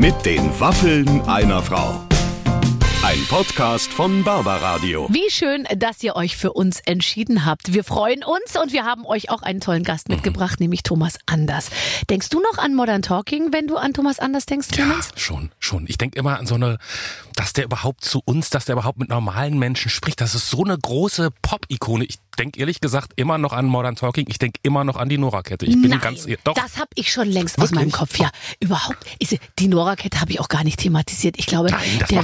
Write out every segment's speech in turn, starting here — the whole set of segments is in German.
Mit den Waffeln einer Frau. Ein Podcast von Barbaradio. Wie schön, dass ihr euch für uns entschieden habt. Wir freuen uns und wir haben euch auch einen tollen Gast mitgebracht, nämlich Thomas Anders. Denkst du noch an Modern Talking, wenn du an Thomas Anders denkst, Clemens? Ja, schon. Ich denke immer an so eine, dass der überhaupt mit normalen Menschen spricht. Das ist so eine große Pop-Ikone. Ich denke ehrlich gesagt immer noch an Modern Talking. Ich denke immer noch an die Nora-Kette. Doch. Das habe ich schon längst aus meinem Kopf. Ja, überhaupt. Die Nora-Kette habe ich auch gar nicht thematisiert. Ich glaube, der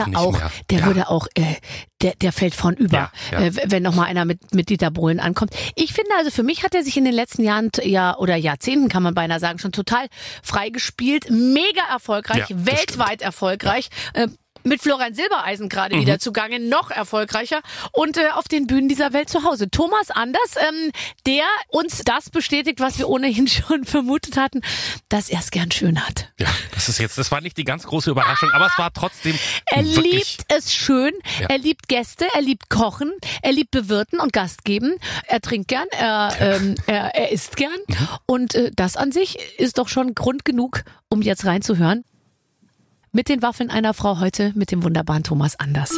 fällt vorn über, wenn noch mal einer mit Dieter Bohlen ankommt. Ich finde also, für mich hat er sich in den letzten Jahren oder Jahrzehnten, kann man beinahe sagen, schon total freigespielt. Mega erfolgreich, weltweit erfolgreich. Mit Florian Silbereisen gerade wieder zugange, noch erfolgreicher und auf den Bühnen dieser Welt zu Hause. Thomas Anders, der uns das bestätigt, was wir ohnehin schon vermutet hatten, dass er es gern schön hat. Ja, das war nicht die ganz große Überraschung, aber es war trotzdem Er liebt es schön, er liebt Gäste, er liebt Kochen, er liebt Bewirten und Gastgeben, er trinkt gern, er isst gern und das an sich ist doch schon Grund genug, um jetzt reinzuhören. Mit den Waffeln einer Frau heute mit dem wunderbaren Thomas Anders.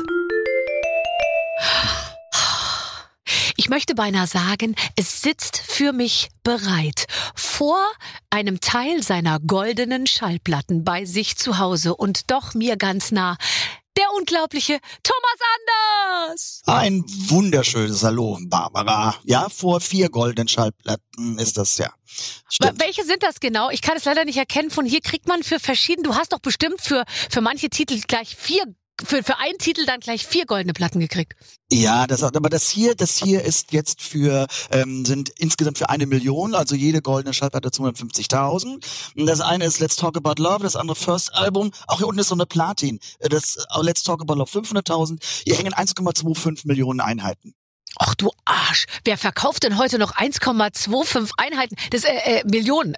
Ich möchte beinahe sagen, es sitzt für mich bereit vor einem Teil seiner goldenen Schallplatten bei sich zu Hause und doch mir ganz nah. Der unglaubliche Thomas Anders! Ein wunderschönes Hallo, Barbara. Ja, vor 4 goldenen Schallplatten ist das, ja. Stimmt. Welche sind das genau? Ich kann es leider nicht erkennen. Von hier kriegt man für verschiedene, du hast doch bestimmt für manche Titel gleich 4, für einen Titel dann gleich 4 goldene Platten gekriegt. Ja, aber das hier ist jetzt sind insgesamt für 1 Million, also jede goldene Schallplatte 250.000. Das eine ist Let's Talk About Love, das andere First Album. Auch hier unten ist so eine Platin. Das Let's Talk About Love 500.000. Hier hängen 1,25 Millionen Einheiten. Ach du Arsch, wer verkauft denn heute noch 1,25 Einheiten? Das Millionen.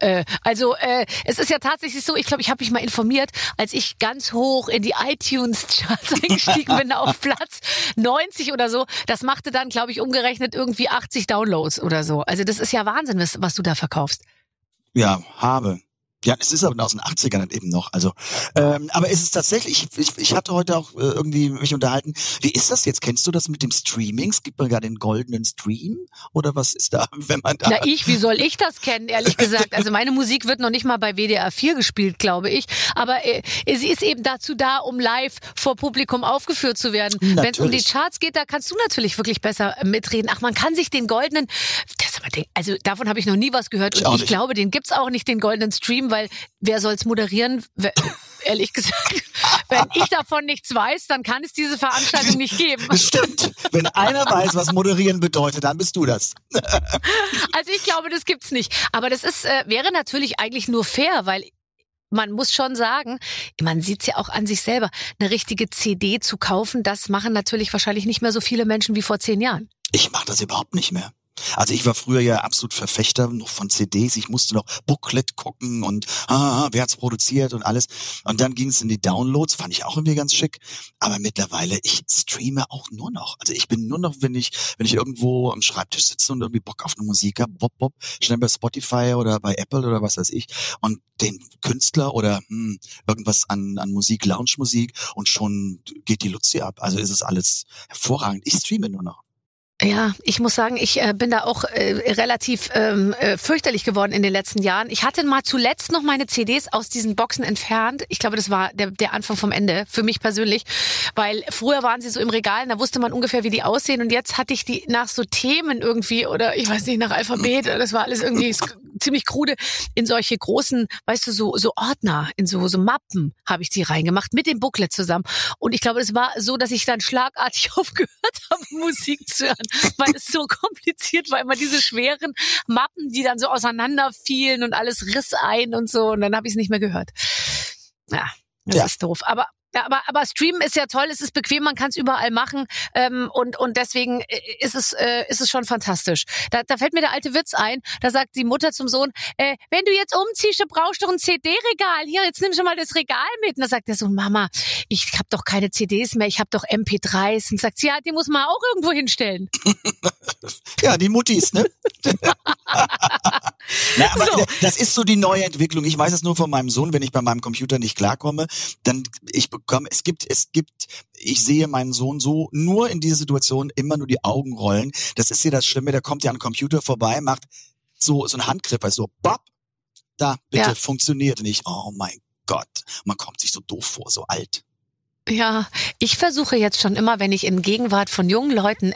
Es ist ja tatsächlich so, ich glaube, ich habe mich mal informiert, als ich ganz hoch in die iTunes-Charts eingestiegen bin auf Platz 90 oder so. Das machte dann, glaube ich, umgerechnet irgendwie 80 Downloads oder so. Also das ist ja Wahnsinn, was du da verkaufst. Ja, habe. Ja, es ist aber aus den 80ern eben noch. Also, aber es ist tatsächlich, ich hatte heute auch irgendwie mich unterhalten. Wie ist das jetzt? Kennst du das mit dem Streaming? Es gibt ja gar den goldenen Stream? Oder was ist da, wenn man da... Wie soll ich das kennen, ehrlich gesagt? Also meine Musik wird noch nicht mal bei WDR 4 gespielt, glaube ich. Aber sie ist eben dazu da, um live vor Publikum aufgeführt zu werden. Wenn es um die Charts geht, da kannst du natürlich wirklich besser mitreden. Ach, man kann sich den goldenen... Also davon habe ich noch nie was gehört. Und ich glaube, den gibt's auch nicht, den goldenen Stream, weil wer soll's moderieren? Ehrlich gesagt, wenn ich davon nichts weiß, dann kann es diese Veranstaltung nicht geben. Stimmt. Wenn einer weiß, was moderieren bedeutet, dann bist du das. Also ich glaube, das gibt's nicht. Aber das wäre natürlich eigentlich nur fair, weil man muss schon sagen, man sieht's ja auch an sich selber, eine richtige CD zu kaufen, das machen natürlich wahrscheinlich nicht mehr so viele Menschen wie vor 10 Jahren. Ich mache das überhaupt nicht mehr. Also ich war früher ja absolut Verfechter noch von CDs. Ich musste noch Booklet gucken und wer hat's produziert und alles. Und dann ging es in die Downloads, fand ich auch irgendwie ganz schick. Aber mittlerweile, ich streame auch nur noch. Also ich bin nur noch, wenn ich irgendwo am Schreibtisch sitze und irgendwie Bock auf eine Musik habe, schnell bei Spotify oder bei Apple oder was weiß ich. Und den Künstler oder irgendwas an Musik, Lounge-Musik und schon geht die Luzi ab. Also ist es alles hervorragend. Ich streame nur noch. Ja, ich muss sagen, ich bin da auch relativ fürchterlich geworden in den letzten Jahren. Ich hatte mal zuletzt noch meine CDs aus diesen Boxen entfernt. Ich glaube, das war der Anfang vom Ende, für mich persönlich. Weil früher waren sie so im Regal, da wusste man ungefähr, wie die aussehen. Und jetzt hatte ich die nach so Themen irgendwie oder ich weiß nicht, nach Alphabet. Das war alles irgendwie ziemlich krude. In solche großen, weißt du, so Ordner, in so Mappen habe ich die reingemacht mit dem Booklet zusammen. Und ich glaube, es war so, dass ich dann schlagartig aufgehört habe, Musik zu hören. Weil es so kompliziert war, immer diese schweren Mappen, die dann so auseinanderfielen und alles riss ein und so. Und dann habe ich es nicht mehr gehört. Ja, das ist doof. Aber Streamen ist ja toll, es ist bequem, man kann es überall machen und deswegen ist es schon fantastisch. Da fällt mir der alte Witz ein, da sagt die Mutter zum Sohn, wenn du jetzt umziehst, du brauchst doch ein CD-Regal. Hier, jetzt nimm schon mal das Regal mit. Und da sagt der Sohn, Mama, ich habe doch keine CDs mehr, ich habe doch MP3s. Und sagt sie, ja, die muss man auch irgendwo hinstellen. Ja, die Muttis, ne? Na, aber Das ist so die neue Entwicklung. Ich weiß es nur von meinem Sohn, wenn ich bei meinem Computer nicht klarkomme, dann ich sehe meinen Sohn so nur in dieser Situation immer nur die Augen rollen. Das ist ja das Schlimme, der kommt ja an den Computer vorbei, macht so einen Handgriff, also so, bap, da, bitte, funktioniert nicht. Oh mein Gott, man kommt sich so doof vor, so alt. Ja, ich versuche jetzt schon immer, wenn ich in Gegenwart von jungen Leuten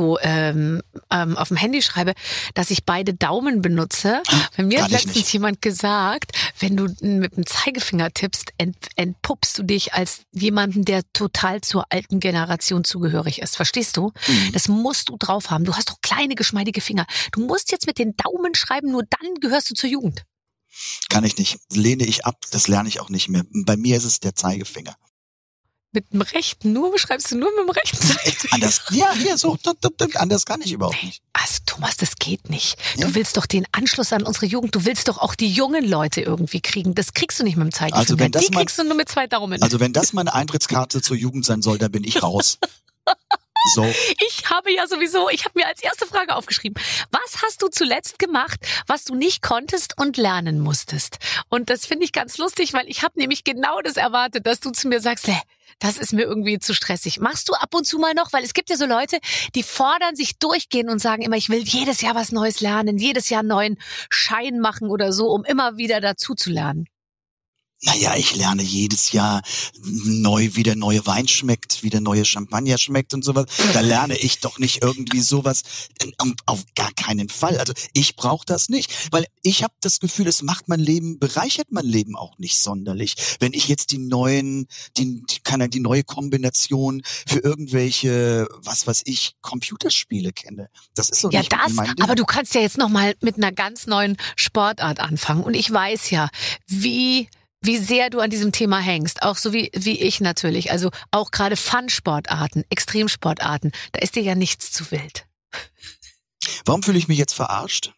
auf dem Handy schreibe, dass ich beide Daumen benutze. Bei mir hat letztens jemand gesagt, wenn du mit dem Zeigefinger tippst, entpuppst du dich als jemanden, der total zur alten Generation zugehörig ist. Verstehst du? Das musst du drauf haben. Du hast doch kleine, geschmeidige Finger. Du musst jetzt mit den Daumen schreiben, nur dann gehörst du zur Jugend. Kann ich nicht. Lehne ich ab. Das lerne ich auch nicht mehr. Bei mir ist es der Zeigefinger. Mit dem rechten, schreibst du nur mit dem rechten Zeigefinger? Anders, anders kann ich überhaupt nicht. Also Thomas, das geht nicht. Ja? Du willst doch den Anschluss an unsere Jugend, du willst doch auch die jungen Leute irgendwie kriegen. Das kriegst du nicht mit dem Zeigefinger. Also die kriegst du nur mit 2 Daumen. Also wenn das meine Eintrittskarte zur Jugend sein soll, dann bin ich raus. So. Ich habe mir als erste Frage aufgeschrieben, was hast du zuletzt gemacht, was du nicht konntest und lernen musstest? Und das finde ich ganz lustig, weil ich habe nämlich genau das erwartet, dass du zu mir sagst, das ist mir irgendwie zu stressig. Machst du ab und zu mal noch? Weil es gibt ja so Leute, die fordern sich durchgehen und sagen immer, ich will jedes Jahr was Neues lernen, jedes Jahr einen neuen Schein machen oder so, um immer wieder dazu zu lernen. Naja, ich lerne jedes Jahr neu, wie der neue Wein schmeckt, wie der neue Champagner schmeckt und sowas. Da lerne ich doch nicht irgendwie sowas, auf gar keinen Fall. Also ich brauche das nicht, weil ich habe das Gefühl, es macht bereichert mein Leben auch nicht sonderlich. Wenn ich jetzt die neue Kombination für irgendwelche, Computerspiele kenne. Das ist so nicht mein Ding. Aber du kannst ja jetzt nochmal mit einer ganz neuen Sportart anfangen. Und ich weiß ja, wie sehr du an diesem Thema hängst, auch so wie ich natürlich. Also auch gerade Fun-Sportarten, Extremsportarten, da ist dir ja nichts zu wild. Warum fühle ich mich jetzt verarscht?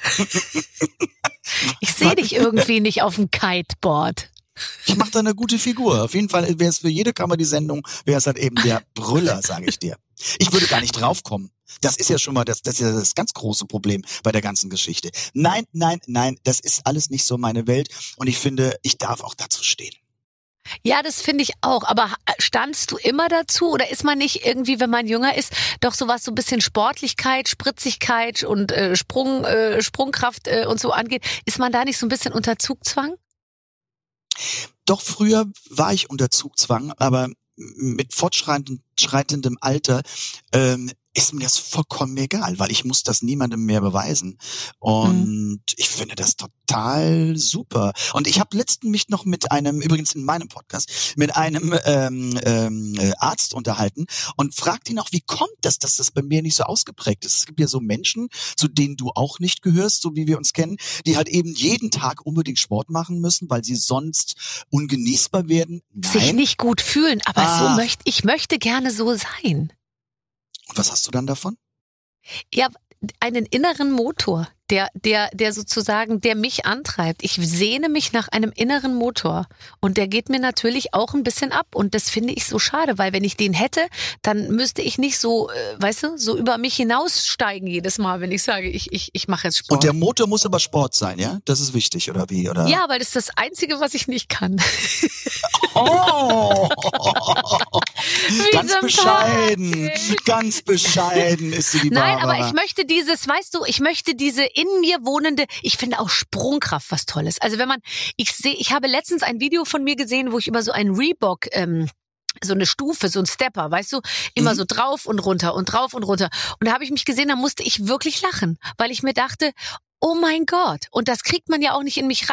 Ich sehe dich irgendwie nicht auf dem Kiteboard. Ich mache da eine gute Figur. Auf jeden Fall wäre es für jede Comedy-Sendung, wäre es halt eben der Brüller, sage ich dir. Ich würde gar nicht draufkommen. Das ist ja schon mal das ganz große Problem bei der ganzen Geschichte. Nein, das ist alles nicht so meine Welt und ich finde, ich darf auch dazu stehen. Ja, das finde ich auch. Aber standst du immer dazu oder ist man nicht irgendwie, wenn man jünger ist, doch sowas so ein bisschen Sportlichkeit, Spritzigkeit und Sprungkraft und so angeht, ist man da nicht so ein bisschen unter Zugzwang? Doch, früher war ich unter Zugzwang, aber mit fortschreitendem Alter ist mir das vollkommen egal, weil ich muss das niemandem mehr beweisen. Und ich finde das total super. Und ich habe letztens mich noch übrigens in meinem Podcast, mit einem Arzt unterhalten und fragte ihn auch, wie kommt das, dass das bei mir nicht so ausgeprägt ist? Es gibt ja so Menschen, zu denen du auch nicht gehörst, so wie wir uns kennen, die halt eben jeden Tag unbedingt Sport machen müssen, weil sie sonst ungenießbar werden. Nein. Sich nicht gut fühlen, aber ich möchte gerne so sein. Und was hast du dann davon? Ja, einen inneren Motor, der sozusagen, der mich antreibt. Ich sehne mich nach einem inneren Motor und der geht mir natürlich auch ein bisschen ab und das finde ich so schade, weil wenn ich den hätte, dann müsste ich nicht so, so über mich hinaussteigen jedes Mal, wenn ich sage, ich mache jetzt Sport. Und der Motor muss aber Sport sein, ja? Das ist wichtig, oder wie? Oder? Ja, weil das ist das Einzige, was ich nicht kann. Oh! Ganz bescheiden ist sie, die Barbara. Nein, aber ich möchte diese in mir wohnende, ich finde auch Sprungkraft was Tolles. Also ich habe letztens ein Video von mir gesehen, wo ich über so einen Reebok, so eine Stufe, so ein Stepper, weißt du, immer so drauf und runter und drauf und runter. Und da habe ich mich gesehen, da musste ich wirklich lachen, weil ich mir dachte, oh mein Gott, und das kriegt man ja auch nicht in mich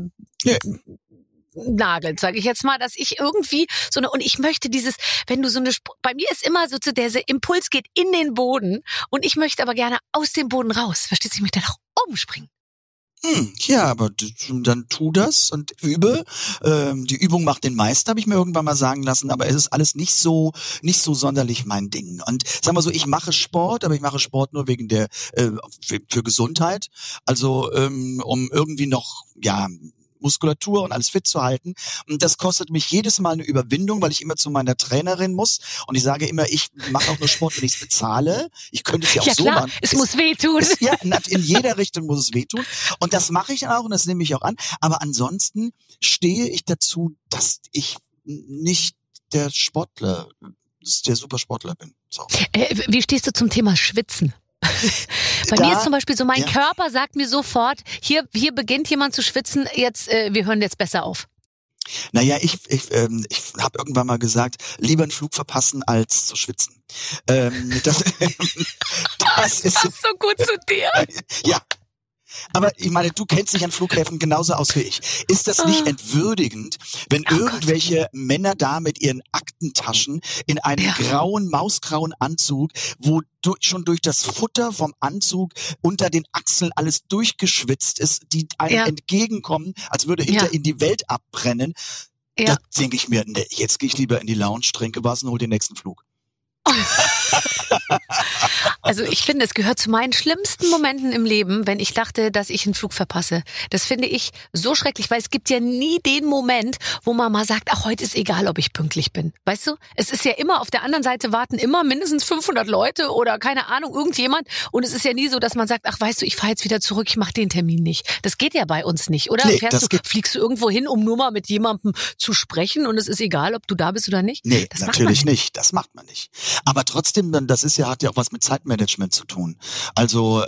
nagelt, sage ich jetzt mal, dass ich irgendwie und ich möchte wenn du bei mir ist immer so der Impuls geht in den Boden und ich möchte aber gerne aus dem Boden raus, verstehst du, ich möchte nach oben springen. Ja, aber dann tu das und übe. Die Übung macht den Meister, habe ich mir irgendwann mal sagen lassen, aber es ist alles nicht so sonderlich mein Ding. Und sag mal so, ich mache Sport, aber ich mache Sport nur wegen für Gesundheit. Also um irgendwie noch, Muskulatur und alles fit zu halten. Und das kostet mich jedes Mal eine Überwindung, weil ich immer zu meiner Trainerin muss. Und ich sage immer, ich mache auch nur Sport, wenn ich es bezahle. Ich könnte es ja auch so klar, machen. Es muss wehtun. Ja, in jeder Richtung muss es wehtun. Und das mache ich dann auch und das nehme ich auch an. Aber ansonsten stehe ich dazu, dass ich nicht der Supersportler bin. So. Wie stehst du zum Thema Schwitzen? Bei mir ist zum Beispiel so, mein Körper sagt mir sofort, hier beginnt jemand zu schwitzen, jetzt, wir hören jetzt besser auf. Naja, ich habe irgendwann mal gesagt, lieber einen Flug verpassen, als zu schwitzen. Das ist so gut zu dir. Ja. Aber ich meine, du kennst dich an Flughäfen genauso aus wie ich. Ist das nicht entwürdigend, wenn irgendwelche Männer da mit ihren Aktentaschen in einem mausgrauen Anzug, wo schon durch das Futter vom Anzug unter den Achseln alles durchgeschwitzt ist, die einem entgegenkommen, als würde hinter ihnen die Welt abbrennen. Da denke ich mir, nee, jetzt gehe ich lieber in die Lounge, trinke was und hol den nächsten Flug. Also ich finde, es gehört zu meinen schlimmsten Momenten im Leben, wenn ich dachte, dass ich einen Flug verpasse. Das finde ich so schrecklich, weil es gibt ja nie den Moment, wo man mal sagt, ach, heute ist egal, ob ich pünktlich bin. Weißt du? Es ist ja immer, auf der anderen Seite warten immer mindestens 500 Leute oder keine Ahnung, irgendjemand. Und es ist ja nie so, dass man sagt, ach, weißt du, ich fahre jetzt wieder zurück, ich mache den Termin nicht. Das geht ja bei uns nicht, oder? Nee, fliegst du irgendwo hin, um nur mal mit jemandem zu sprechen und es ist egal, ob du da bist oder nicht? Nee, das natürlich nicht. Das macht man nicht. Aber trotzdem, das hat ja auch was mit Zeitmanagement zu tun. Also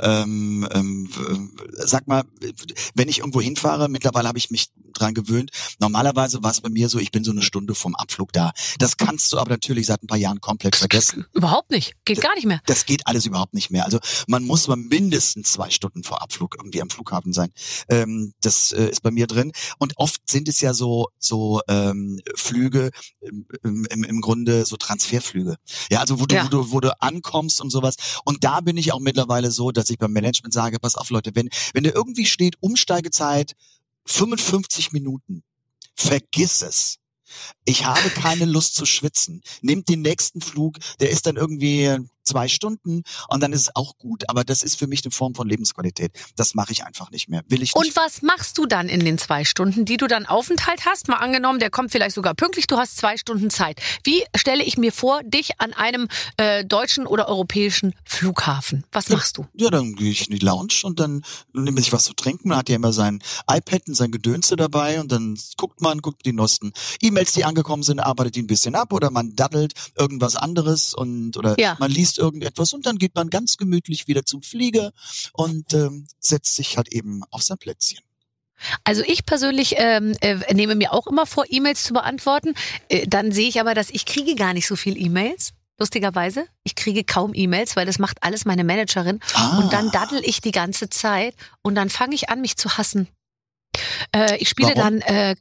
sag mal, wenn ich irgendwo hinfahre, mittlerweile habe ich mich dran gewöhnt. Normalerweise war es bei mir so, ich bin so eine Stunde vom Abflug da. Das kannst du aber natürlich seit ein paar Jahren komplett vergessen. Überhaupt nicht. Geht gar nicht mehr. Das geht alles überhaupt nicht mehr. Also man muss mal mindestens 2 Stunden vor Abflug irgendwie am Flughafen sein. Das ist bei mir drin. Und oft sind es ja so Flüge, im Grunde so Transferflüge. Ja, also wo du ankommst und sowas. Und da bin ich auch mittlerweile so, dass ich beim Management sage, pass auf Leute, wenn da irgendwie steht, Umsteigezeit 55 Minuten, vergiss es. Ich habe keine Lust zu schwitzen. Nehmt den nächsten Flug, der ist dann irgendwie 2 Stunden und dann ist es auch gut. Aber das ist für mich eine Form von Lebensqualität. Das mache ich einfach nicht mehr. Will ich nicht. Und was machst du dann in den 2 Stunden, die du dann Aufenthalt hast? Mal angenommen, der kommt vielleicht sogar pünktlich, du hast 2 Stunden Zeit. Wie stelle ich mir vor, dich an einem deutschen oder europäischen Flughafen? Was machst du? Ja, dann gehe ich in die Lounge und dann nehme ich was zu trinken. Man hat ja immer sein iPad und sein Gedönse dabei und dann guckt die neuesten E-Mails, die angekommen sind, arbeitet die ein bisschen ab oder man daddelt irgendwas anderes oder man liest irgendetwas und dann geht man ganz gemütlich wieder zum Flieger und setzt sich halt eben auf sein Plätzchen. Also ich persönlich nehme mir auch immer vor, E-Mails zu beantworten. Dann sehe ich aber, dass ich kriege gar nicht so viel E-Mails. Lustigerweise. Ich kriege kaum E-Mails, weil das macht alles meine Managerin. Und dann daddel ich die ganze Zeit und dann fange ich an, mich zu hassen. Ich spiele dann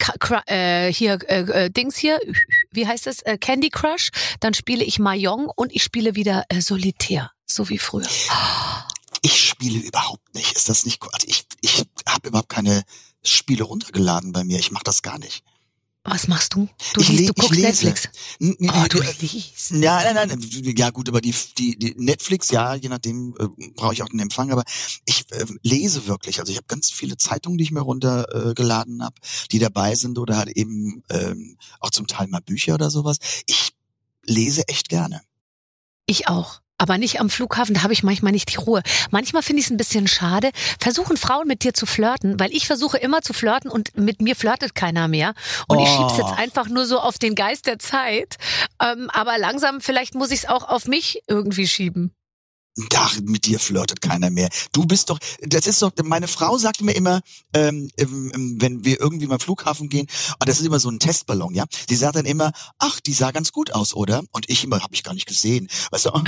Dings hier, wie heißt das? Candy Crush. Dann spiele ich Mahjong und ich spiele wieder Solitär, so wie früher. Ich spiele überhaupt nicht. Ist das nicht cool? Also ich habe überhaupt keine Spiele runtergeladen bei mir. Ich mache das gar nicht. Was machst du? Du guckst Netflix. Du liest. Nein. Ja gut, aber die Netflix, ja, je nachdem brauche ich auch den Empfang, aber ich lese wirklich. Also ich habe ganz viele Zeitungen, die ich mir runtergeladen habe, die dabei sind oder halt eben auch zum Teil mal Bücher oder sowas. Ich lese echt gerne. Ich auch. Aber nicht am Flughafen, da habe ich manchmal nicht die Ruhe. Manchmal finde ich es ein bisschen schade. Versuchen Frauen mit dir zu flirten, weil ich versuche immer zu flirten und mit mir flirtet keiner mehr. Und ich schieb's jetzt einfach nur so auf den Geist der Zeit. Aber langsam, vielleicht muss ich es auch auf mich irgendwie schieben. Ach, mit dir flirtet keiner mehr. Du bist doch, meine Frau sagt mir immer, wenn wir irgendwie mal am Flughafen gehen, und das ist immer so ein Testballon, ja, die sagt dann immer, ach, die sah ganz gut aus, oder? Und ich immer, habe ich gar nicht gesehen. Weißt du?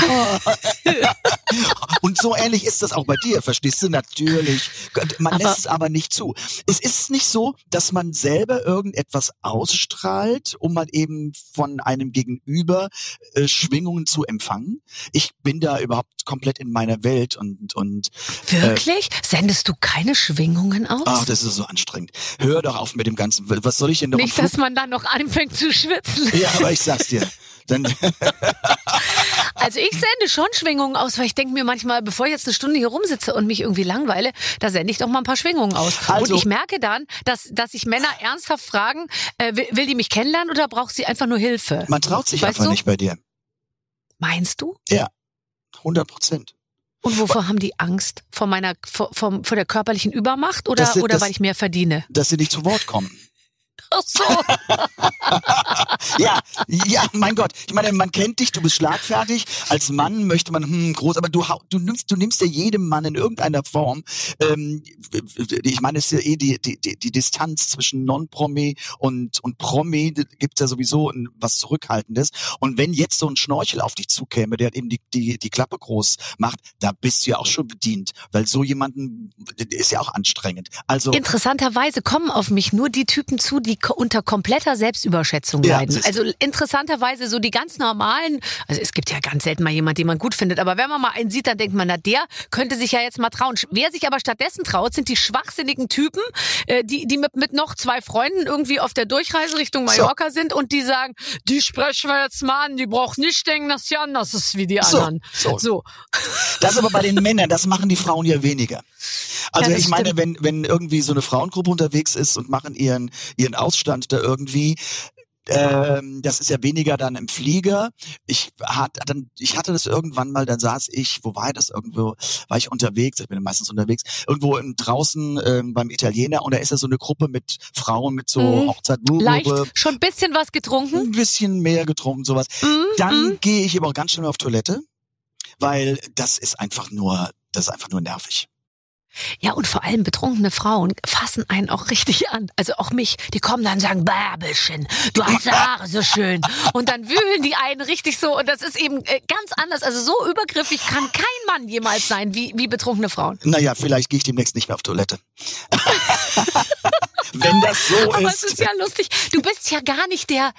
Und so ähnlich ist das auch bei dir, verstehst du? Natürlich. Man lässt es aber nicht zu. Es ist nicht so, dass man selber irgendetwas ausstrahlt, um mal eben von einem Gegenüber Schwingungen zu empfangen. Ich bin da überhaupt komplett in meiner Welt und Wirklich? Sendest du keine Schwingungen aus? Ach, das ist so anstrengend. Hör doch auf mit dem ganzen. Was soll ich denn noch? Nicht, dass man dann noch anfängt zu schwitzen. Ja, aber ich sag's dir. Dann Also ich sende schon Schwingungen aus, weil ich denke mir manchmal, bevor ich jetzt eine Stunde hier rumsitze und mich irgendwie langweile, da sende ich doch mal ein paar Schwingungen aus. Also, und ich merke dann, dass sich Männer ernsthaft fragen, will die mich kennenlernen oder braucht sie einfach nur Hilfe? man traut sich Weißt einfach du? nicht bei dir. Meinst du? Ja, 100%. Und wovor haben die Angst? Vor vor der körperlichen Übermacht oder Das- weil ich mehr verdiene? Dass sie nicht zu Wort kommen. Ach so. Ja, mein Gott. Ich meine, man kennt dich, du bist schlagfertig. Als Mann möchte man groß, aber du nimmst ja jedem Mann in irgendeiner Form. Ich meine, es ist ja eh die Distanz zwischen Non-Promi und Promi, gibt's ja sowieso was Zurückhaltendes. Und wenn jetzt so ein Schnorchel auf dich zukäme, der eben die Klappe groß macht, da bist du ja auch schon bedient, weil so jemanden ist ja auch anstrengend. Also Interessanterweise kommen auf mich nur die Typen zu, die unter kompletter Selbstüberschätzung Ja, leiden. siehst du. Also interessanterweise so die ganz normalen, also es gibt ja ganz selten mal jemand, den man gut findet, aber wenn man mal einen sieht, dann denkt man, na der könnte sich ja jetzt mal trauen. Wer sich aber stattdessen traut, sind die schwachsinnigen Typen, die mit noch 2 Freunden irgendwie auf der Durchreise Richtung Mallorca sind und die sagen, die sprechen wir jetzt mal an, die braucht nicht denken, dass sie anders ist wie die anderen. So. Das aber bei den Männern, das machen die Frauen ja weniger. Also Ja, das ich meine, stimmt. wenn irgendwie so eine Frauengruppe unterwegs ist und machen ihren Ausstand da irgendwie, das ist ja weniger dann im Flieger. Ich hatte das irgendwann mal, dann saß ich, wo war das irgendwo, war ich unterwegs, ich bin meistens unterwegs, irgendwo draußen beim Italiener und da ist ja so eine Gruppe mit Frauen mit so Hochzeit, Leicht, schon ein bisschen was getrunken. ein bisschen mehr getrunken, sowas. Dann gehe ich aber auch ganz schnell auf Toilette, weil das ist einfach nur nervig. Ja, und vor allem betrunkene Frauen fassen einen auch richtig an. Also auch mich. Die kommen dann und sagen, Bärbelchen, du hast Haare so schön. Und dann wühlen die einen richtig so. Und das ist eben ganz anders. Also so übergriffig kann kein Mann jemals sein wie betrunkene Frauen. Naja, vielleicht gehe ich demnächst nicht mehr auf Toilette. Wenn das so Aber ist. es ist ja lustig. Du bist ja gar nicht der...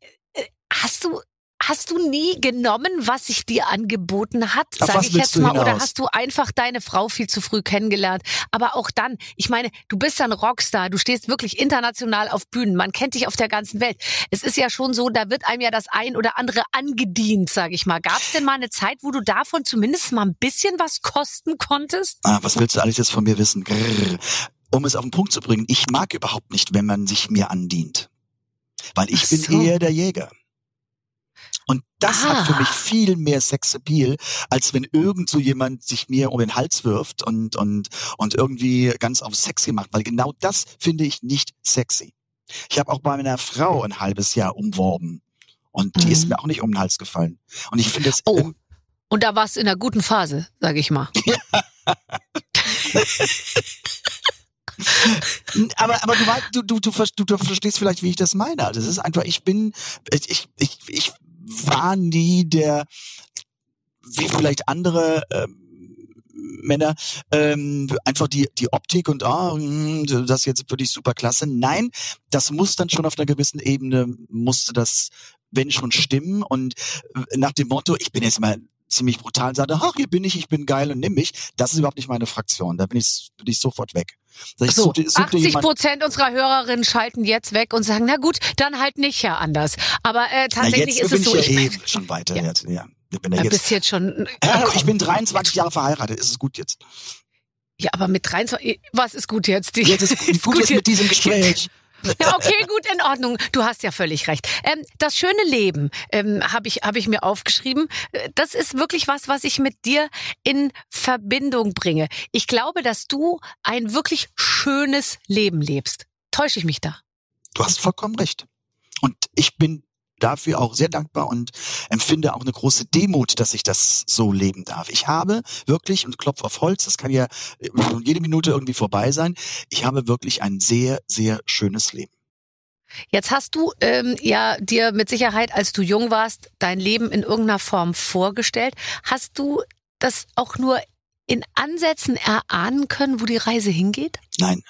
Hast du nie genommen, was sich dir angeboten hat, Auf sage was ich willst jetzt du mal, oder hinaus? hast du einfach deine Frau viel zu früh kennengelernt? Aber auch dann, ich meine, du bist ja ein Rockstar, du stehst wirklich international auf Bühnen, man kennt dich auf der ganzen Welt. Es ist ja schon so, da wird einem ja das ein oder andere angedient, sage ich mal. Gab es denn mal eine Zeit, wo du davon zumindest mal ein bisschen was kosten konntest? Was willst du alles jetzt von mir wissen? Grrr. Um es auf den Punkt zu bringen, ich mag überhaupt nicht, wenn man sich mir andient. Weil ich Ach bin so. eher der Jäger. Und das hat für mich viel mehr Sexappeal, als wenn irgend so jemand sich mir um den Hals wirft und irgendwie ganz auf sexy macht, weil genau das finde ich nicht sexy. Ich habe auch bei meiner Frau ein halbes Jahr umworben und die ist mir auch nicht um den Hals gefallen. Und ich finde es Oh, und da warst du in einer guten Phase, sage ich mal. aber du verstehst vielleicht, wie ich das meine. Also es ist einfach, ich war nie der, wie vielleicht andere Männer, einfach die Optik und das ist jetzt wirklich super klasse. Nein, das muss dann schon auf einer gewissen Ebene, musste das, wenn schon, stimmen. Und nach dem Motto, ich bin jetzt mal ziemlich brutal und sagte, ach, hier bin ich bin geil und nimm mich. Das ist überhaupt nicht meine Fraktion. Da bin ich sofort weg. Ich So, suchte 80% unserer Hörerinnen schalten jetzt weg und sagen, na gut, dann halt nicht ja anders. Aber tatsächlich jetzt ist es so. bin ich ja schon weiter. Ja. Jetzt, ja. Ich bin ja bist jetzt schon. ich bin 23 Jahre verheiratet. Ist es gut jetzt? Ja, aber mit 23, was ist gut jetzt? Jetzt ist gut jetzt mit diesem Gespräch. Ja, okay, gut, in Ordnung. Du hast ja völlig recht. Das schöne Leben habe ich mir aufgeschrieben. Das ist wirklich was ich mit dir in Verbindung bringe. Ich glaube, dass du ein wirklich schönes Leben lebst. Täusche ich mich da? Du hast vollkommen recht. Und ich bin dafür auch sehr dankbar und empfinde auch eine große Demut, dass ich das so leben darf. Ich habe wirklich, und Klopf auf Holz, das kann ja jede Minute irgendwie vorbei sein, ich habe wirklich ein sehr, sehr schönes Leben. Jetzt hast du ja dir mit Sicherheit, als du jung warst, dein Leben in irgendeiner Form vorgestellt. Hast du das auch nur in Ansätzen erahnen können, wo die Reise hingeht? Nein.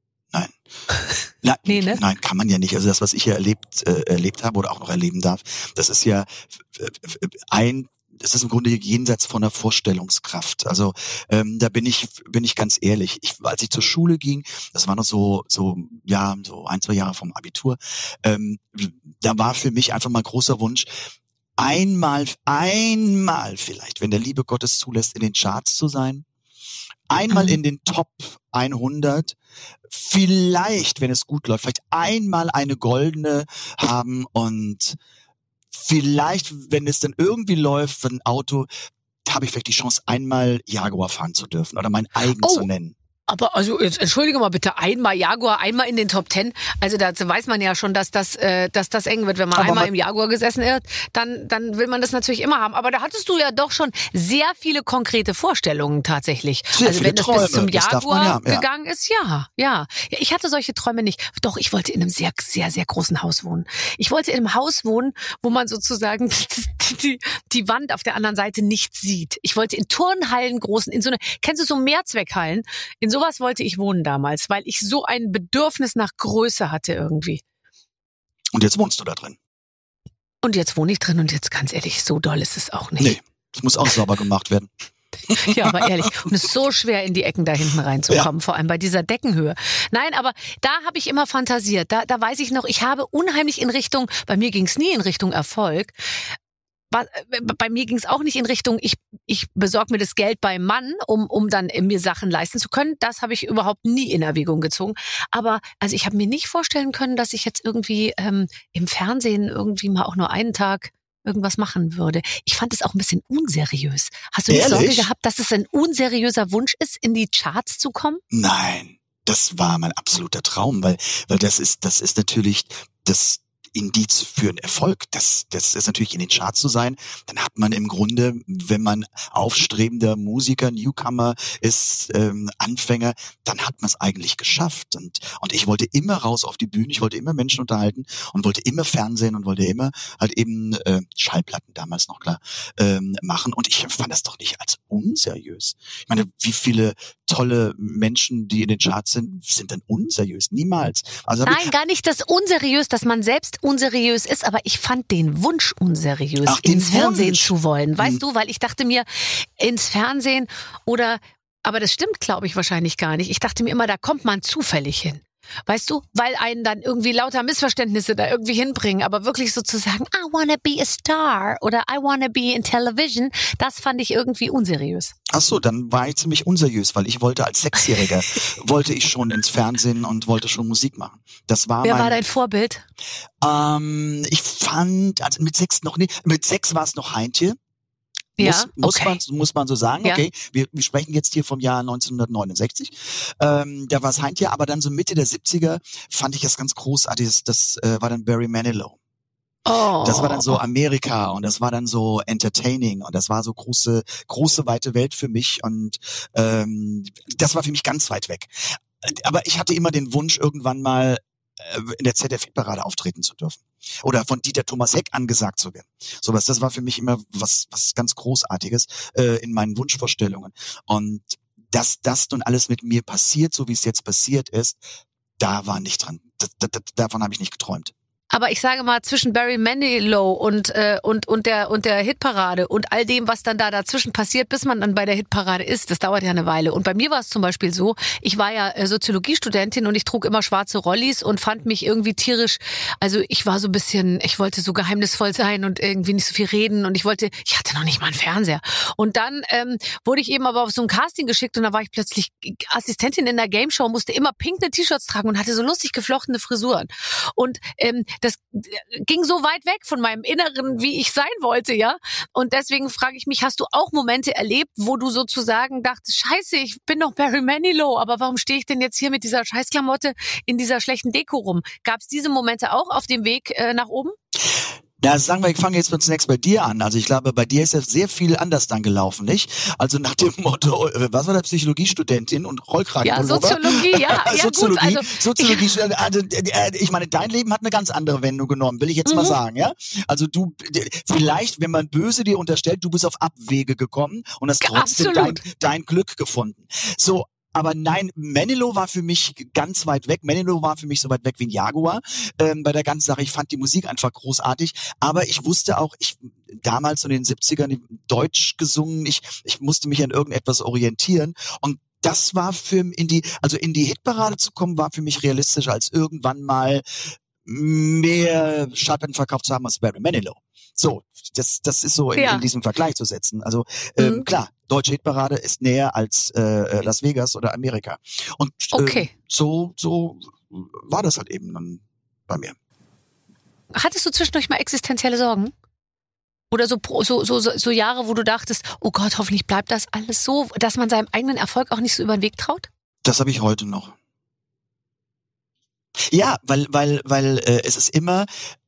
Nee, ne? Nein, kann man ja nicht. Also das, was ich ja erlebt habe oder auch noch erleben darf, das ist ja das ist im Grunde jenseits von der Vorstellungskraft. Also da bin ich ganz ehrlich. Als ich zur Schule ging, das war noch so 1-2 Jahre vom Abitur, da war für mich einfach mal großer Wunsch, einmal vielleicht, wenn der Liebe Gottes zulässt, in den Charts zu sein. Einmal in den Top 100, vielleicht, wenn es gut läuft, vielleicht einmal eine goldene haben und vielleicht, wenn es dann irgendwie läuft, ein Auto, habe ich vielleicht die Chance, einmal Jaguar fahren zu dürfen oder mein eigen zu nennen. Aber also jetzt entschuldige mal bitte, einmal Jaguar, einmal in den Top 10. Also da weiß man ja schon, dass das eng wird. Wenn man einmal im Jaguar gesessen ist, dann will man das natürlich immer haben. Aber da hattest du ja doch schon sehr viele konkrete Vorstellungen tatsächlich. Sehr also viele wenn das Träume, bis zum Jaguar ja. gegangen ist, ja. Ich hatte solche Träume nicht. Doch, ich wollte in einem sehr, sehr, sehr großen Haus wohnen. Ich wollte in einem Haus wohnen, wo man sozusagen die Wand auf der anderen Seite nicht sieht. Ich wollte in Turnhallen kennst du so Mehrzweckhallen? In sowas wollte ich wohnen damals, weil ich so ein Bedürfnis nach Größe hatte irgendwie. Und jetzt wohnst du da drin? Und jetzt wohne ich drin und jetzt ganz ehrlich, so doll ist es auch nicht. Nee, es muss auch sauber gemacht werden. Ja, aber ehrlich. Und es ist so schwer, in die Ecken da hinten reinzukommen, vor allem bei dieser Deckenhöhe. Nein, aber da habe ich immer fantasiert. Da weiß ich noch, ich habe unheimlich bei mir ging es nie in Richtung Erfolg. Bei mir ging es auch nicht in Richtung, ich besorge mir das Geld beim Mann, um dann mir Sachen leisten zu können. Das habe ich überhaupt nie in Erwägung gezogen. Aber also ich habe mir nicht vorstellen können, dass ich jetzt irgendwie im Fernsehen irgendwie mal auch nur einen Tag irgendwas machen würde. Ich fand es auch ein bisschen unseriös. Hast du nicht Sorge gehabt, dass es ein unseriöser Wunsch ist, in die Charts zu kommen? Nein, das war mein absoluter Traum, weil das ist natürlich das Indiz für einen Erfolg. Das ist natürlich in den Charts zu sein. Dann hat man im Grunde, wenn man aufstrebender Musiker, Newcomer ist, Anfänger, dann hat man es eigentlich geschafft. Und ich wollte immer raus auf die Bühne, ich wollte immer Menschen unterhalten und wollte immer Fernsehen und wollte immer halt eben Schallplatten damals noch klar machen. Und ich fand das doch nicht als unseriös. Ich meine, wie viele tolle Menschen, die in den Charts sind dann unseriös? Niemals. Also nein, gar nicht das unseriös, dass man selbst unseriös ist, aber ich fand den Wunsch unseriös, ins Fernsehen zu wollen. Weißt du, weil ich dachte mir, ins Fernsehen aber das stimmt, glaube ich, wahrscheinlich gar nicht. Ich dachte mir immer, da kommt man zufällig hin. Weißt du, weil einen dann irgendwie lauter Missverständnisse da irgendwie hinbringen, aber wirklich sozusagen, I wanna be a star oder I wanna be in television, das fand ich irgendwie unseriös. Ach so, dann war ich ziemlich unseriös, weil ich wollte als Sechsjähriger, wollte ich schon ins Fernsehen und wollte schon Musik machen. Wer war dein Vorbild? Ich fand, also mit 6 noch nicht, mit 6 war es noch Heintje. Muss man so sagen, ja. Okay, wir sprechen jetzt hier vom Jahr 1969. Da war es Heintje, aber dann so Mitte der 70er fand ich das ganz großartig, das war dann Barry Manilow. Oh. Das war dann so Amerika und das war dann so entertaining und das war so große weite Welt für mich und das war für mich ganz weit weg. Aber ich hatte immer den Wunsch, irgendwann mal in der ZDF-Hitparade auftreten zu dürfen. Oder von Dieter Thomas Heck angesagt zu werden. Sowas, das war für mich immer was ganz Großartiges in meinen Wunschvorstellungen. Und dass das nun alles mit mir passiert, so wie es jetzt passiert ist, da war nicht dran. Davon habe ich nicht geträumt. Aber ich sage mal, zwischen Barry Manilow und der Hitparade und all dem, was dann da dazwischen passiert, bis man dann bei der Hitparade ist, das dauert ja eine Weile. Und bei mir war es zum Beispiel so, ich war ja Soziologiestudentin und ich trug immer schwarze Rollis und fand mich irgendwie tierisch, also ich war so ein bisschen, ich wollte so geheimnisvoll sein und irgendwie nicht so viel reden und ich hatte noch nicht mal einen Fernseher. Und dann wurde ich eben aber auf so ein Casting geschickt und da war ich plötzlich Assistentin in der Gameshow, musste immer pinkne T-Shirts tragen und hatte so lustig geflochtene Frisuren. Und das ging so weit weg von meinem Inneren, wie ich sein wollte, ja. Und deswegen frage ich mich, hast du auch Momente erlebt, wo du sozusagen dachtest, scheiße, ich bin doch Barry Manilow, aber warum stehe ich denn jetzt hier mit dieser Scheißklamotte in dieser schlechten Deko rum? Gab es diese Momente auch auf dem Weg nach oben? Na, sagen wir, ich fange jetzt mal zunächst bei dir an. Also ich glaube, bei dir ist ja sehr viel anders dann gelaufen, nicht? Also nach dem Motto, was war der Psychologiestudentin und Rollkragenpullover? Ja, Soziologie, ja. Soziologie, gut, Soziologie, also ich meine, dein Leben hat eine ganz andere Wendung genommen, will ich jetzt mal sagen, ja? Also du, vielleicht, wenn man böse dir unterstellt, du bist auf Abwege gekommen und hast trotzdem dein Glück gefunden. So. Aber nein, Manilow war für mich ganz weit weg. Manilow war für mich so weit weg wie ein Jaguar bei der ganzen Sache. Ich fand die Musik einfach großartig. Aber ich wusste auch, damals in den 70ern Deutsch gesungen, ich musste mich an irgendetwas orientieren. Und das war in die Hitparade zu kommen, war für mich realistischer als irgendwann mal mehr Schallplatten verkauft zu haben als Barry Manilow. So, das ist so in diesem Vergleich zu setzen. Also klar, deutsche Hitparade ist näher als Las Vegas oder Amerika. Und so war das halt eben dann bei mir. Hattest du zwischendurch mal existenzielle Sorgen? Oder so Jahre, wo du dachtest, oh Gott, hoffentlich bleibt das alles so, dass man seinem eigenen Erfolg auch nicht so über den Weg traut? Das habe ich heute noch. Ja, weil es ist immer,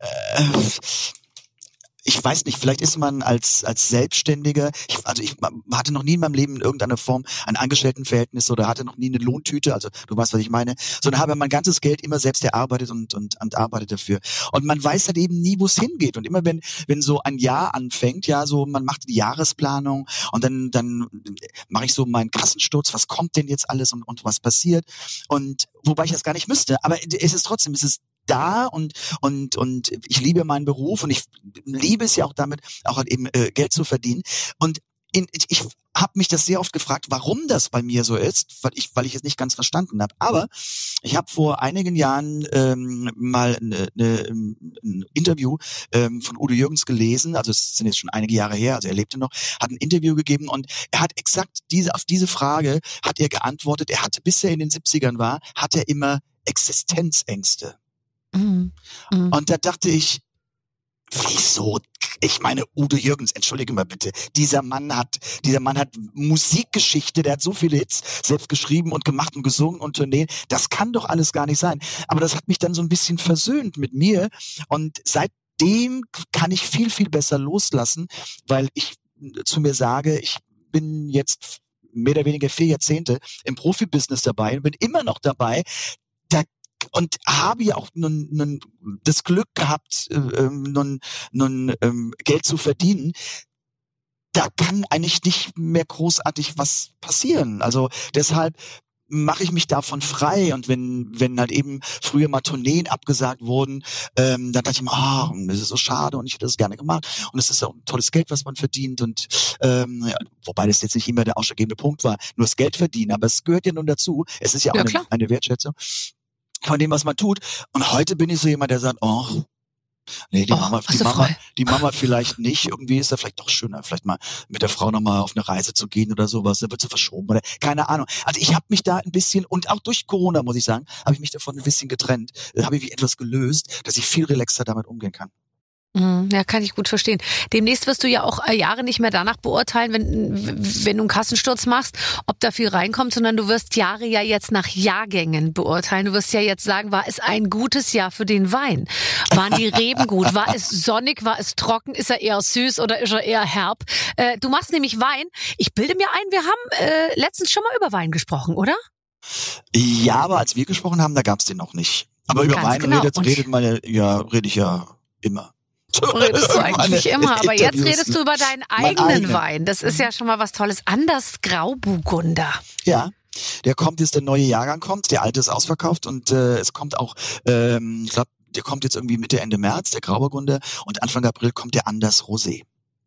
ich weiß nicht, vielleicht ist man als Selbstständiger, ich hatte noch nie in meinem Leben in irgendeiner Form ein Angestelltenverhältnis oder hatte noch nie eine Lohntüte, also du weißt, was ich meine, sondern habe mein ganzes Geld immer selbst erarbeitet und arbeitet dafür. Und man weiß halt eben nie, wo es hingeht. Und immer wenn so ein Jahr anfängt, ja, so man macht die Jahresplanung und dann mache ich so meinen Kassensturz, was kommt denn jetzt alles und was passiert? Und wobei ich das gar nicht müsste, aber es ist da und ich liebe meinen Beruf und ich liebe es ja auch damit, auch halt eben Geld zu verdienen. Und ich habe mich das sehr oft gefragt, warum das bei mir so ist, weil ich es nicht ganz verstanden habe. Aber ich habe vor einigen Jahren mal ein Interview von Udo Jürgens gelesen, also es sind jetzt schon einige Jahre her, also er lebte noch, hat ein Interview gegeben und er hat exakt auf diese Frage hat er geantwortet. Er hatte, bis er in den 70ern war, hat er immer Existenzängste. Mhm. Mhm. Und da dachte ich, wieso? Ich meine, Udo Jürgens, entschuldige mal bitte, dieser Mann hat Musikgeschichte, der hat so viele Hits selbst geschrieben und gemacht und gesungen und Tourneen, das kann doch alles gar nicht sein. Aber das hat mich dann so ein bisschen versöhnt mit mir und seitdem kann ich viel, viel besser loslassen, weil ich zu mir sage, ich bin jetzt mehr oder weniger 4 Jahrzehnte im Profibusiness dabei und bin immer noch dabei, und habe ja auch nun das Glück gehabt, Geld zu verdienen. Da kann eigentlich nicht mehr großartig was passieren. Also deshalb mache ich mich davon frei. Und wenn halt eben früher mal Tourneen abgesagt wurden, dann dachte ich mir, das ist so schade und ich hätte das gerne gemacht. Und es ist auch ein tolles Geld, was man verdient. Und wobei das jetzt nicht immer der ausschlaggebende Punkt war, nur das Geld verdienen. Aber es gehört ja nun dazu. Es ist ja auch eine Wertschätzung von dem, was man tut. Und heute bin ich so jemand, der sagt, nee, die Mama vielleicht nicht. Irgendwie ist das vielleicht doch schöner, vielleicht mal mit der Frau nochmal auf eine Reise zu gehen oder sowas. Da wird sie verschoben oder keine Ahnung. Also ich habe mich da ein bisschen, und auch durch Corona, muss ich sagen, habe ich mich davon ein bisschen getrennt. Da habe ich wie etwas gelöst, dass ich viel relaxer damit umgehen kann. Ja, kann ich gut verstehen. Demnächst wirst du ja auch Jahre nicht mehr danach beurteilen, wenn du einen Kassensturz machst, ob da viel reinkommt, sondern du wirst Jahre ja jetzt nach Jahrgängen beurteilen. Du wirst ja jetzt sagen, war es ein gutes Jahr für den Wein? Waren die Reben gut? War es sonnig? War es trocken? Ist er eher süß oder ist er eher herb? Du machst nämlich Wein. Ich bilde mir ein, wir haben letztens schon mal über Wein gesprochen, oder? Ja, aber als wir gesprochen haben, da gab's den noch nicht. Aber über Wein rede ich ja immer. Redest du eigentlich immer, aber jetzt redest du über deinen eigenen Wein. Das ist ja schon mal was Tolles. Anders Grauburgunder. Ja, der kommt jetzt, der neue Jahrgang kommt, der alte ist ausverkauft und es kommt auch, ich glaube, der kommt jetzt irgendwie Mitte, Ende März, der Grauburgunder, und Anfang April kommt der Anders Rosé.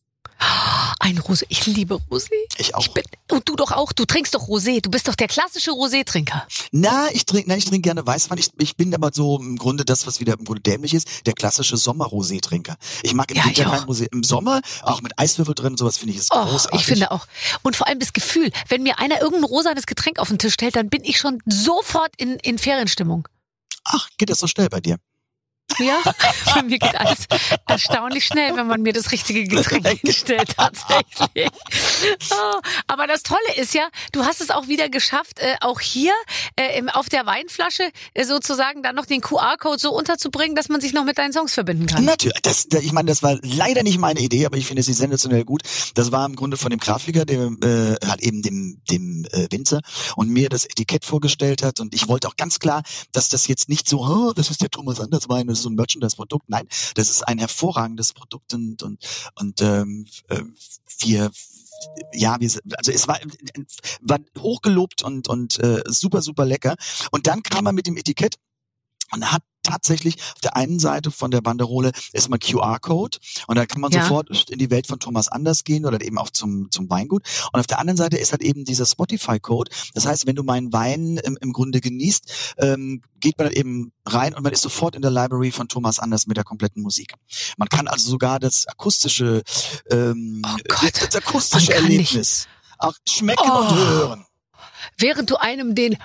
Ein Rosé. Ich liebe Rosé. Ich auch. Und du doch auch. Du trinkst doch Rosé. Du bist doch der klassische Rosé-Trinker. Ich trinke gerne Weißwein. Ich bin aber so im Grunde das, was wieder im Grunde dämlich ist, der klassische Sommer-Rosé-Trinker. Ich mag im Winter kein Rosé. Im Sommer, auch mit Eiswürfel drin, sowas finde ich ist großartig. Ich finde auch. Und vor allem das Gefühl, wenn mir einer irgendein rosanes Getränk auf den Tisch stellt, dann bin ich schon sofort in Ferienstimmung. Ach, geht das so schnell bei dir? Ja, bei mir geht alles erstaunlich schnell, wenn man mir das richtige Getränk hinstellt, tatsächlich. Aber das Tolle ist ja, du hast es auch wieder geschafft, auch hier auf der Weinflasche sozusagen dann noch den QR-Code so unterzubringen, dass man sich noch mit deinen Songs verbinden kann. Natürlich, ich meine, das war leider nicht meine Idee, aber ich finde sie sensationell gut. Das war im Grunde von dem Grafiker, der hat eben dem Winzer und mir das Etikett vorgestellt hat, und ich wollte auch ganz klar, dass das jetzt nicht so, das ist der Thomas Anders Wein, das ist so ein Merchandise-Produkt. Nein, das ist ein hervorragendes Produkt und es war hochgelobt und super, super lecker. Und dann kam er mit dem Etikett Und hat tatsächlich auf der einen Seite von der Banderole ist mal QR-Code und da kann man sofort in die Welt von Thomas Anders gehen oder eben auch zum Weingut. Und auf der anderen Seite ist halt eben dieser Spotify-Code. Das heißt, wenn du meinen Wein im Grunde genießt, geht man halt eben rein und man ist sofort in der Library von Thomas Anders mit der kompletten Musik. Man kann also sogar das akustische, das akustische Erlebnis auch schmecken und hören. Während du einem die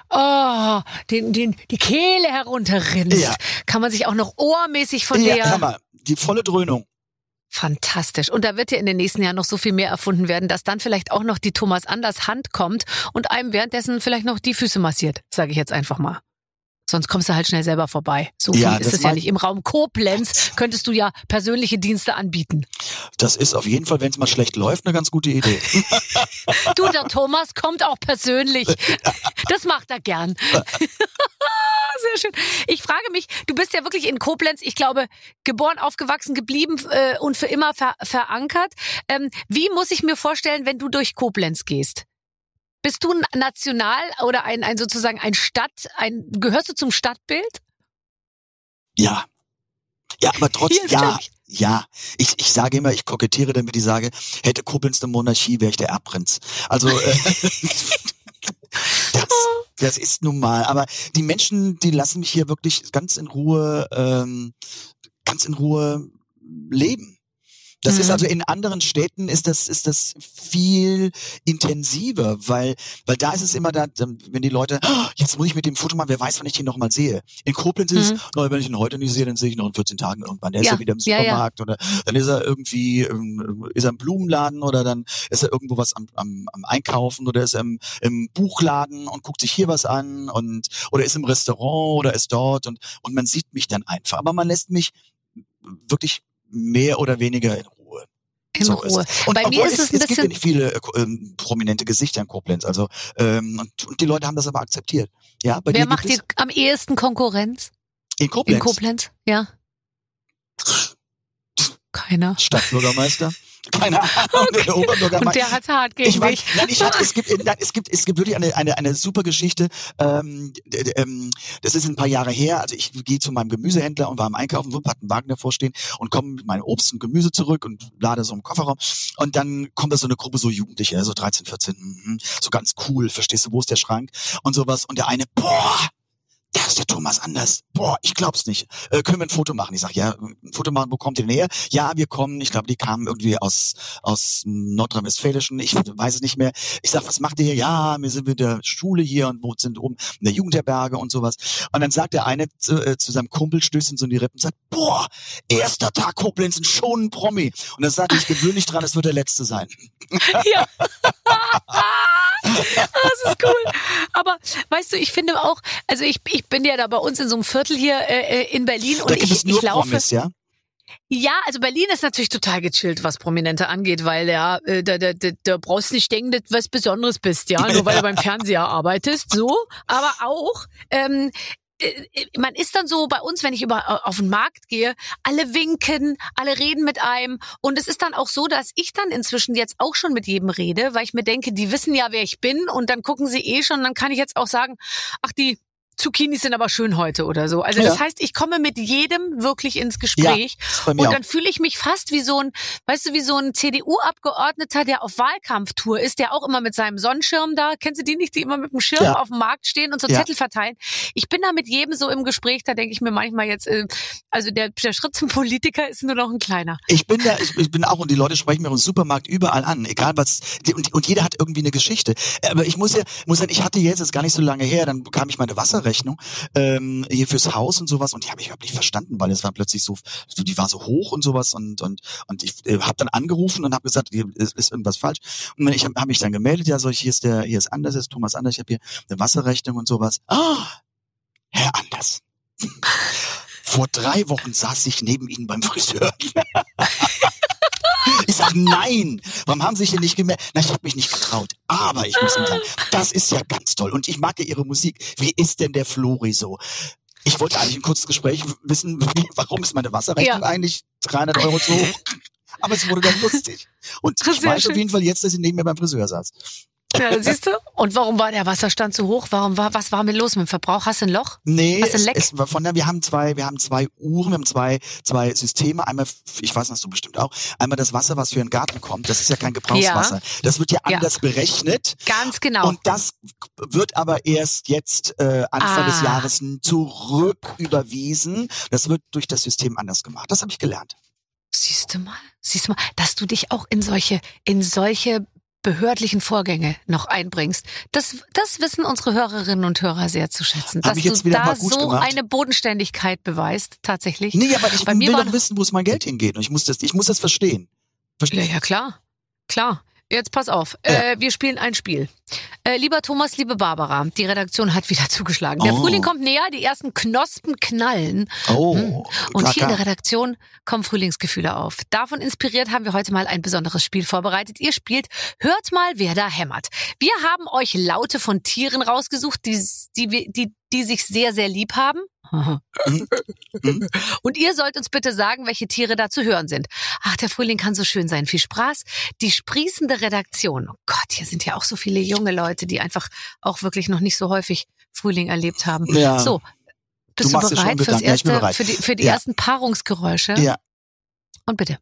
Kehle herunterrinnst, kann man sich auch noch ohrmäßig von der... Hör mal, die volle Dröhnung. Fantastisch. Und da wird ja in den nächsten Jahren noch so viel mehr erfunden werden, dass dann vielleicht auch noch die Thomas Anders Hand kommt und einem währenddessen vielleicht noch die Füße massiert, sage ich jetzt einfach mal. Sonst kommst du halt schnell selber vorbei. So viel ist es ja nicht. Im Raum Koblenz könntest du ja persönliche Dienste anbieten. Das ist auf jeden Fall, wenn es mal schlecht läuft, eine ganz gute Idee. Du, der Thomas kommt auch persönlich. Das macht er gern. Sehr schön. Ich frage mich, du bist ja wirklich in Koblenz, ich glaube, geboren, aufgewachsen, geblieben und für immer verankert. Wie muss ich mir vorstellen, wenn du durch Koblenz gehst? Bist du national oder gehörst du zum Stadtbild? Ja. Ja, aber trotzdem, ja. Ich sage immer, ich kokettiere damit, ich sage, hätte Koblenz eine Monarchie, wäre ich der Erbprinz. Also, das ist nun mal, aber die Menschen, die lassen mich hier wirklich ganz in Ruhe leben. Das ist also in anderen Städten ist das viel intensiver, weil da ist es immer da, wenn die Leute, jetzt muss ich mit dem Foto machen, wer weiß, wann ich den noch mal sehe. In Koblenz ist es, wenn ich ihn heute nicht sehe, dann sehe ich ihn noch in 14 Tagen irgendwann. Der ist ja wieder im Supermarkt oder dann ist er irgendwie, ist er im Blumenladen oder dann ist er irgendwo was am Einkaufen oder ist er im Buchladen und guckt sich hier was an oder ist im Restaurant oder ist dort und man sieht mich dann einfach. Aber man lässt mich wirklich mehr oder weniger in Ruhe. In Ruhe. Und bei mir ist es ein bisschen... Es gibt ja nicht viele prominente Gesichter in Koblenz. Also und die Leute haben das aber akzeptiert. Ja, Wer macht dir am ehesten Konkurrenz? In Koblenz? In Koblenz, ja. Keiner. Stadtbürgermeister? Keine Ahnung. Okay. Der Oberbürgermeister. Und der hat's hart gegen mich. Es gibt wirklich eine super Geschichte. Das ist ein paar Jahre her. Also ich gehe zu meinem Gemüsehändler und war am Einkaufen, hat einen Wagen davor stehen und komme mit meinem Obst und Gemüse zurück und lade so im Kofferraum. Und dann kommt da so eine Gruppe so Jugendliche, so 13, 14, so ganz cool, verstehst du, wo ist der Schrank und sowas. Und der eine, das ist der Thomas Anders. Ich glaub's nicht. Können wir ein Foto machen? Ich sag, ja, ein Foto machen, wo kommt ihr denn her? Ja, wir kommen, ich glaube, die kamen irgendwie aus Nordrhein-Westfälischen, ich weiß es nicht mehr. Ich sag, was macht ihr hier? Ja, wir sind mit der Schule hier und wo sind oben in der Jugendherberge und sowas. Und dann sagt der eine zu seinem Kumpel, stößt ihn so in die Rippen und sagt, erster Tag Koblenz und schon ein Promi. Und dann sagt er, ich gewöhne dich dran, es wird der letzte sein. Ja. Das ist cool. Aber weißt du, ich finde auch, also ich bin ja da bei uns in so einem Viertel hier in Berlin und ich laufe. Promis, ja? Ja, also Berlin ist natürlich total gechillt, was Prominente angeht, weil da brauchst du nicht denken, dass du was Besonderes bist, ja, nur weil du beim Fernseher arbeitest, so. Aber auch, man ist dann so bei uns, wenn ich auf den Markt gehe, alle winken, alle reden mit einem und es ist dann auch so, dass ich dann inzwischen jetzt auch schon mit jedem rede, weil ich mir denke, die wissen ja, wer ich bin und dann gucken sie schon, dann kann ich jetzt auch sagen, ach, die Zucchinis sind aber schön heute oder so. Also das heißt, ich komme mit jedem wirklich ins Gespräch und dann fühle ich mich fast wie so ein CDU-Abgeordneter, der auf Wahlkampftour ist, der auch immer mit seinem Sonnenschirm da, kennst du die nicht, die immer mit dem Schirm auf dem Markt stehen und so Zettel verteilen? Ich bin da mit jedem so im Gespräch, da denke ich mir manchmal jetzt, also der Schritt zum Politiker ist nur noch ein kleiner. Ich bin auch und die Leute sprechen mir im Supermarkt überall an, egal was, und jeder hat irgendwie eine Geschichte. Aber ich muss sagen, ich hatte jetzt, ist gar nicht so lange her, dann bekam ich meine Wasserrechnung hier fürs Haus und sowas und die habe ich überhaupt nicht verstanden, weil es war plötzlich so, die war so hoch und sowas und ich habe dann angerufen und habe gesagt, hier ist irgendwas falsch und ich habe mich dann gemeldet, ja, so hier ist Anders, hier ist Thomas Anders, ich habe hier eine Wasserrechnung und sowas. Herr Anders. Vor 3 Wochen saß ich neben Ihnen beim Friseur. Ich sag, nein, warum haben Sie sich denn nicht gemeldet? Na, ich habe mich nicht getraut. Aber ich muss Ihnen sagen, das ist ja ganz toll. Und ich mag ja Ihre Musik. Wie ist denn der Flori so? Ich wollte eigentlich ein kurzes Gespräch wissen, warum ist meine Wasserrechnung eigentlich 300 € zu hoch? Aber es wurde dann lustig. Und ich weiß auf jeden Fall jetzt, dass ich neben mir beim Friseur saß. Ja, siehst du? Und warum war der Wasserstand so hoch? Was war mit los mit dem Verbrauch? Hast du ein Loch? Nee, Hast du ein Leck? wir haben zwei Uhren, wir haben zwei Systeme. Einmal, ich weiß, hast du bestimmt auch. Einmal das Wasser, was für den Garten kommt. Das ist ja kein Gebrauchswasser. Ja. Das wird ja anders berechnet. Ganz genau. Und das wird aber erst jetzt Anfang des Jahres zurück überwiesen. Das wird durch das System anders gemacht. Das habe ich gelernt. Siehst du mal, dass du dich auch in solche behördlichen Vorgänge noch einbringst. Das wissen unsere Hörerinnen und Hörer sehr zu schätzen. Dass du da so gemacht. Eine Bodenständigkeit beweist, tatsächlich. Nee, aber ich will doch wissen, wo es mein Geld hingeht. Und ich muss das verstehen. Ja, klar. Jetzt pass auf, wir spielen ein Spiel. Lieber Thomas, liebe Barbara, die Redaktion hat wieder zugeschlagen. Der Frühling kommt näher, die ersten Knospen knallen. Und hier in der Redaktion kommen Frühlingsgefühle auf. Davon inspiriert haben wir heute mal ein besonderes Spiel vorbereitet. Ihr spielt Hört mal, wer da hämmert. Wir haben euch Laute von Tieren rausgesucht, die sich sehr, sehr lieb haben. Und ihr sollt uns bitte sagen, welche Tiere da zu hören sind. Ach, der Frühling kann so schön sein. Viel Spaß. Die sprießende Redaktion. Oh Gott, hier sind ja auch so viele junge Leute, die einfach auch wirklich noch nicht so häufig Frühling erlebt haben. Ja. So, bist du bereit fürs erste, für die ersten Paarungsgeräusche? Ja. Und bitte.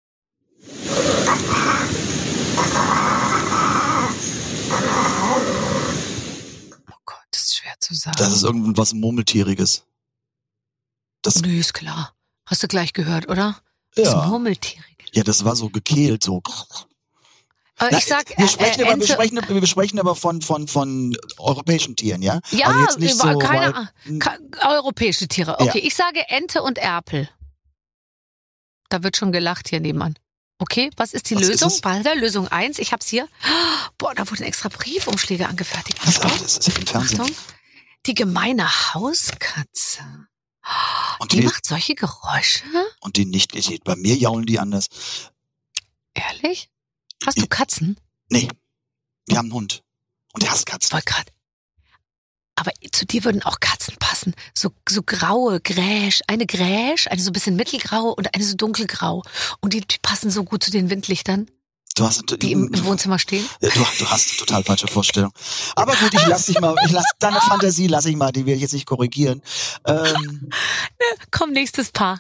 Oh Gott, das ist schwer zu sagen. Das ist irgendwas Murmeltieriges. Nö, ist klar. Hast du gleich gehört, oder? Ja. Das Murmeltieriges. Ja, das war so gekehlt, so. Ich sag, wir sprechen aber von europäischen Tieren, ja? Ja, also jetzt nicht so keine europäische Tiere. Okay, ja. Ich sage Ente und Erpel. Da wird schon gelacht hier nebenan. Okay, was ist die Lösung? Lösung 1, ich hab's hier. Boah, da wurden extra Briefumschläge angefertigt. Das ist im Fernsehen. Achtung. Die gemeine Hauskatze. Und die macht solche Geräusche? Und die nicht. Bei mir jaulen die anders. Ehrlich? Hast du Katzen? Nee. Wir haben einen Hund. Und der hasst Katzen. Wollte gerade. Aber zu dir würden auch Katzen passen. So graue Gräsch. Eine so ein bisschen mittelgrau und eine so dunkelgrau. Und die passen so gut zu den Windlichtern. Die im Wohnzimmer stehen? Du hast eine total falsche Vorstellung. Aber gut, deine Fantasie lasse ich mal, die will ich jetzt nicht korrigieren. Komm, nächstes Paar.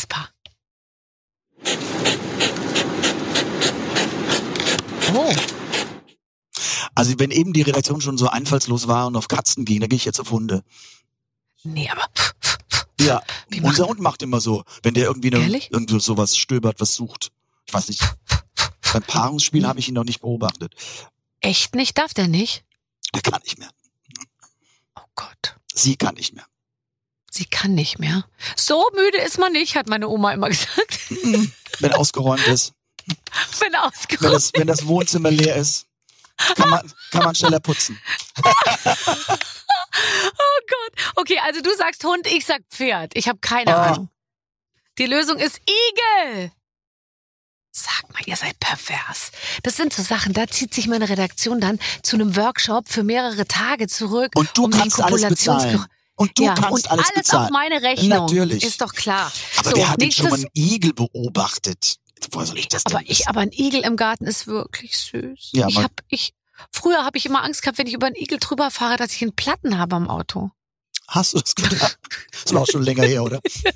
Oh. Also wenn eben die Redaktion schon so einfallslos war und auf Katzen ging, dann gehe ich jetzt auf Hunde. Nee, aber... Ja, unser Hund macht immer so, wenn der irgendwie sowas stöbert, was sucht. Ich weiß nicht. Beim Paarungsspiel habe ich ihn noch nicht beobachtet. Echt nicht? Darf der nicht? Der kann nicht mehr. Oh Gott. Sie kann nicht mehr. Sie kann nicht mehr? So müde ist man nicht, hat meine Oma immer gesagt. Wenn ausgeräumt ist. Wenn das Wohnzimmer leer ist, kann man schneller putzen. Oh Gott. Okay, also du sagst Hund, ich sag Pferd. Ich habe keine Ahnung. Die Lösung ist Igel. Sag mal, ihr seid pervers. Das sind so Sachen, da zieht sich meine Redaktion dann zu einem Workshop für mehrere Tage zurück. Und du kannst alles bezahlen. Und du kannst alles bezahlen. Auf meine Rechnung. Natürlich. Ist doch klar. Aber wer hat denn schon mal einen Igel beobachtet? Woher soll ich das denn wissen? Aber ein Igel im Garten ist wirklich süß. Ja, früher habe ich immer Angst gehabt, wenn ich über einen Igel drüber fahre, dass ich einen Platten habe am Auto. Hast du das gedacht? Das war auch schon länger her, oder?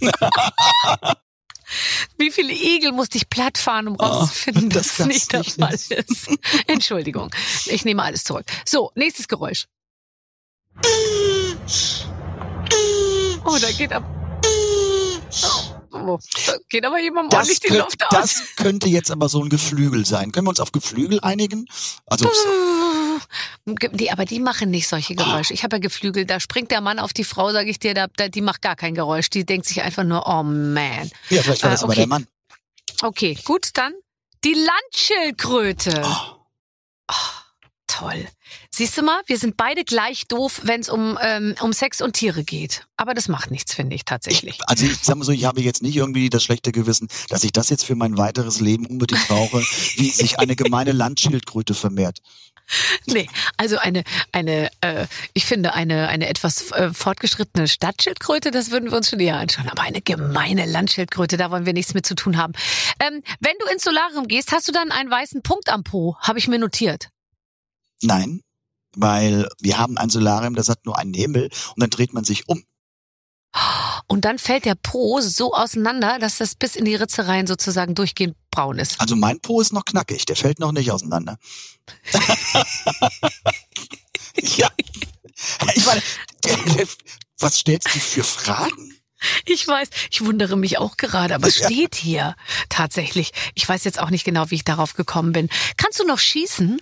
Wie viele Igel musste ich platt fahren, um rauszufinden, dass das nicht der Fall ist? Entschuldigung, ich nehme alles zurück. So, nächstes Geräusch. Oh, da geht aber jemand ordentlich die Luft aus. Das könnte jetzt aber so ein Geflügel sein. Können wir uns auf Geflügel einigen? Also aber die machen nicht solche Geräusche. Ich habe ja Geflügel, da springt der Mann auf die Frau, sage ich dir, die macht gar kein Geräusch. Die denkt sich einfach nur, oh man. Ja, vielleicht war das aber der Mann. Okay, gut, dann die Landschildkröte. Toll. Siehst du mal, wir sind beide gleich doof, wenn es um Sex und Tiere geht. Aber das macht nichts, finde ich tatsächlich. Ich sag mal so, ich habe jetzt nicht irgendwie das schlechte Gewissen, dass ich das jetzt für mein weiteres Leben unbedingt brauche, wie sich eine gemeine Landschildkröte vermehrt. Nee, also ich finde eine etwas fortgeschrittene Stadtschildkröte, das würden wir uns schon eher anschauen. Aber eine gemeine Landschildkröte, da wollen wir nichts mit zu tun haben. Wenn du ins Solarium gehst, hast du dann einen weißen Punkt am Po, habe ich mir notiert. Nein, weil wir haben ein Solarium, das hat nur einen Himmel und dann dreht man sich um. Und dann fällt der Po so auseinander, dass das bis in die Ritzereien sozusagen durchgehend braun ist. Also mein Po ist noch knackig, der fällt noch nicht auseinander. Ja, ich meine, was stellst du für Fragen? Ich weiß, ich wundere mich auch gerade, aber es steht hier tatsächlich. Ich weiß jetzt auch nicht genau, wie ich darauf gekommen bin. Kannst du noch schießen?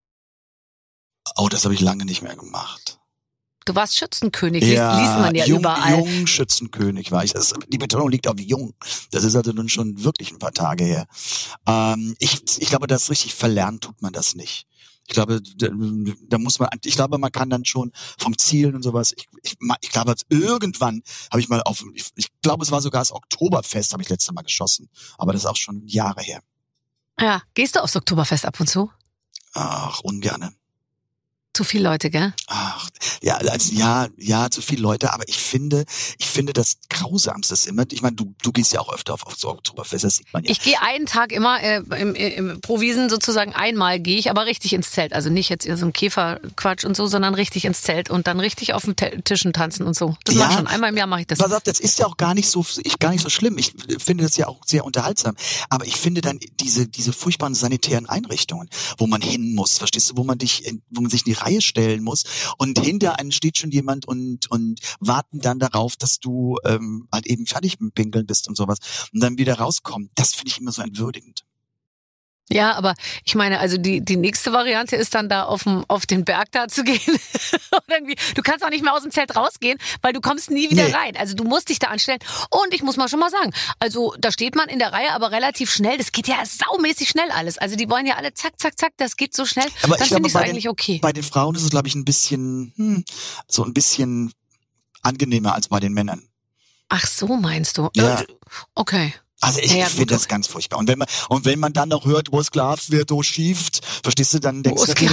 Oh, das habe ich lange nicht mehr gemacht. Du warst Schützenkönig, liest man ja überall. Jung Schützenkönig war ich. Die Betonung liegt auf jung. Das ist also nun schon wirklich ein paar Tage her. Ich glaube, das richtig verlernen tut man das nicht. Ich glaube, da muss man, ich glaube, man kann dann schon vom Zielen und sowas. Ich glaube, irgendwann habe ich mal ich glaube, es war sogar das Oktoberfest, habe ich letztes Mal geschossen. Aber das ist auch schon Jahre her. Ja, gehst du aufs Oktoberfest ab und zu? Ach, ungerne. Zu viele Leute, gell? Ach, ja, also ja, zu viele Leute, aber ich finde das Grausamste ist immer, ich meine, du gehst ja auch öfter auf so Oktoberfest, das sieht man ja. Ich gehe einen Tag immer, im Prowiesen sozusagen einmal gehe ich, aber richtig ins Zelt. Also nicht jetzt so ein Käferquatsch und so, sondern richtig ins Zelt und dann richtig auf den Tischen tanzen und so. Das mache ich schon. Einmal im Jahr mache ich das. Pass auf, das ist ja auch gar nicht so schlimm. Ich finde das ja auch sehr unterhaltsam. Aber ich finde dann diese furchtbaren sanitären Einrichtungen, wo man hin muss, verstehst du, wo man sich in die Reihe stellen muss und hinter einem steht schon jemand und warten dann darauf, dass du halt eben fertig mit Pinkeln bist und sowas und dann wieder rauskommen. Das finde ich immer so entwürdigend. Ja, aber ich meine, also die nächste Variante ist dann da auf den Berg da zu gehen. Und irgendwie, du kannst auch nicht mehr aus dem Zelt rausgehen, weil du kommst nie wieder rein. Also du musst dich da anstellen. Und ich muss mal schon mal sagen, also da steht man in der Reihe, aber relativ schnell. Das geht ja saumäßig schnell alles. Also die wollen ja alle zack, zack, zack, das geht so schnell. Aber dann finde ich es eigentlich okay. Bei den Frauen ist es, glaube ich, ein bisschen angenehmer als bei den Männern. Ach so, meinst du? Ja. Okay. Also ich finde das ganz furchtbar. Und wenn man dann noch hört, wo es Glas wird, wo schieft, verstehst du, dann denkst du,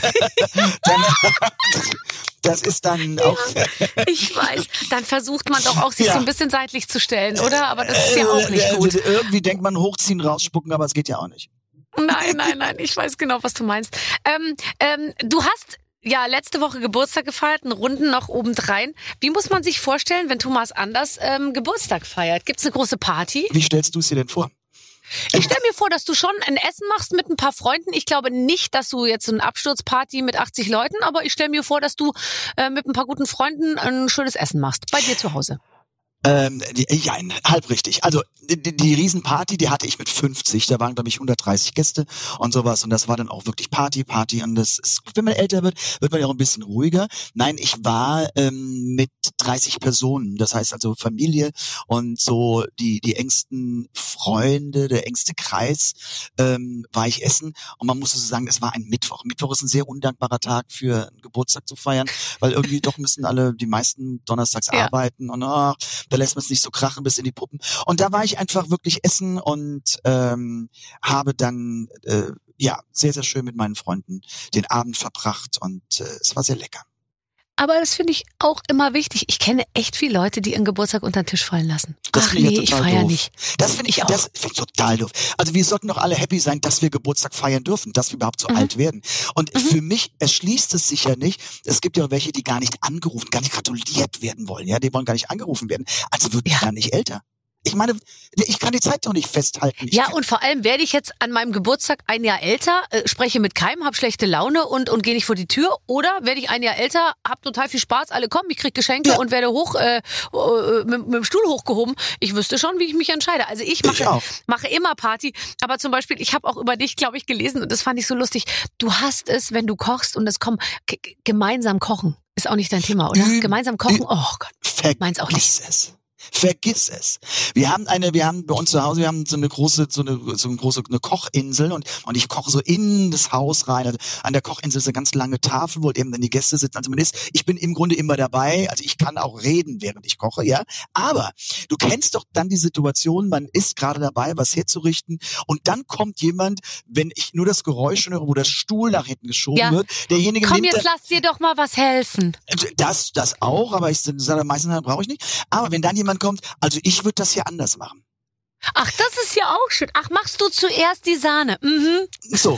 das ist dann auch. Ich weiß, dann versucht man doch auch, sich so ein bisschen seitlich zu stellen, oder? Aber das ist ja auch nicht gut. Irgendwie denkt man, hochziehen, rausspucken, aber es geht ja auch nicht. Nein, ich weiß genau, was du meinst. Du hast ja letzte Woche Geburtstag gefeiert, einen Runden noch obendrein. Wie muss man sich vorstellen, wenn Thomas Anders Geburtstag feiert? Gibt's eine große Party? Wie stellst du es dir denn vor? Ich stelle mir vor, dass du schon ein Essen machst mit ein paar Freunden. Ich glaube nicht, dass du jetzt so eine Absturzparty mit 80 Leuten, aber ich stelle mir vor, dass du mit ein paar guten Freunden ein schönes Essen machst. Bei dir zu Hause. Ja, halb richtig. Also die Riesenparty, die hatte ich mit 50. Da waren, glaube ich, 130 Gäste und sowas. Und das war dann auch wirklich Party. Und das ist, wenn man älter wird man ja auch ein bisschen ruhiger. Nein, ich war mit 30 Personen. Das heißt also Familie und so die engsten Freunde, der engste Kreis war ich essen. Und man muss so sagen, es war ein Mittwoch. Mittwoch ist ein sehr undankbarer Tag für einen Geburtstag zu feiern, weil irgendwie doch müssen die meisten donnerstags arbeiten und da lässt man es nicht so krachen bis in die Puppen. Und da war ich einfach wirklich essen und habe dann sehr, sehr schön mit meinen Freunden den Abend verbracht und es war sehr lecker. Aber das finde ich auch immer wichtig. Ich kenne echt viele Leute, die ihren Geburtstag unter den Tisch fallen lassen. Ich feiere nicht. Das finde ich total doof. Also wir sollten doch alle happy sein, dass wir Geburtstag feiern dürfen, dass wir überhaupt so alt werden. Und für mich erschließt es sich ja nicht. Es gibt ja auch welche, die gar nicht angerufen, gar nicht gratuliert werden wollen. Ja, die wollen gar nicht angerufen werden. Also wird die dann nicht älter. Ich meine, ich kann die Zeit doch nicht festhalten. Und vor allem werde ich jetzt an meinem Geburtstag ein Jahr älter, spreche mit keinem, habe schlechte Laune und gehe nicht vor die Tür. Oder werde ich ein Jahr älter, habe total viel Spaß, alle kommen, ich kriege Geschenke und werde mit dem Stuhl hochgehoben. Ich wüsste schon, wie ich mich entscheide. Also ich mache immer Party. Aber zum Beispiel, ich habe auch über dich, glaube ich, gelesen und das fand ich so lustig. Du hast es, wenn du kochst und es kommt, gemeinsam kochen. Ist auch nicht dein Thema, oder? Gemeinsam kochen, oh Gott, meins auch nicht. Vergiss es. Wir haben bei uns zu Hause, wir haben so eine große Kochinsel und ich koche so in das Haus rein. Also an der Kochinsel ist eine ganz lange Tafel, wo eben dann die Gäste sitzen. Also ich bin im Grunde immer dabei. Also ich kann auch reden, während ich koche, ja. Aber du kennst doch dann die Situation, man ist gerade dabei, was herzurichten und dann kommt jemand, wenn ich nur das Geräusch höre, wo der Stuhl nach hinten geschoben wird, derjenige komm, jetzt lass dir doch mal was helfen. Das auch, aber ich sage meistens brauche ich nicht. Aber wenn dann jemand kommt, also ich würde das hier anders machen. Ach, das ist ja auch schön. Ach, machst du zuerst die Sahne? Mhm. So,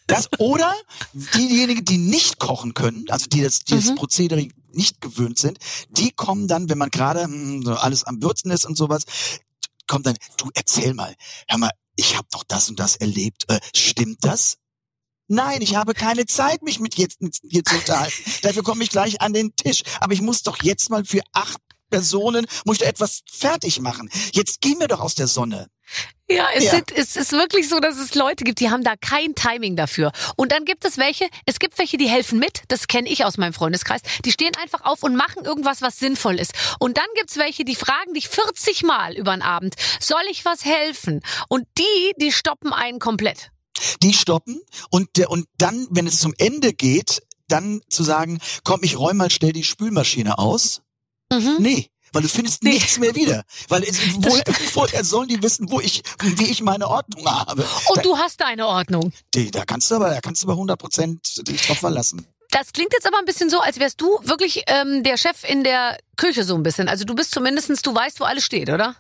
Das oder diejenigen, die nicht kochen können, also die das Prozedere nicht gewöhnt sind, die kommen dann, wenn man gerade so alles am Würzen ist und sowas, kommt dann, du erzähl mal, hör mal, ich habe doch das und das erlebt. Stimmt das? Nein, ich habe keine Zeit, mich mit dir zu unterhalten. Dafür komme ich gleich an den Tisch. Aber ich muss doch jetzt mal für 8 Personen, muss ich da etwas fertig machen. Jetzt geh mir doch aus der Sonne. Ja, es ist wirklich so, dass es Leute gibt, die haben da kein Timing dafür. Und dann gibt es welche, die helfen mit, das kenne ich aus meinem Freundeskreis, die stehen einfach auf und machen irgendwas, was sinnvoll ist. Und dann gibt's welche, die fragen dich 40 Mal über den Abend, soll ich was helfen? Und die stoppen einen komplett. Die stoppen und dann, wenn es zum Ende geht, dann zu sagen, komm, ich räum mal schnell die Spülmaschine aus. Nee. Weil du findest nichts mehr wieder. Weil woher sollen die wissen, wie ich meine Ordnung habe? Und du hast deine Ordnung. Da kannst du aber 100% dich drauf verlassen. Das klingt jetzt aber ein bisschen so, als wärst du wirklich der Chef in der Küche so ein bisschen. Also du bist zumindestens, du weißt, wo alles steht, oder?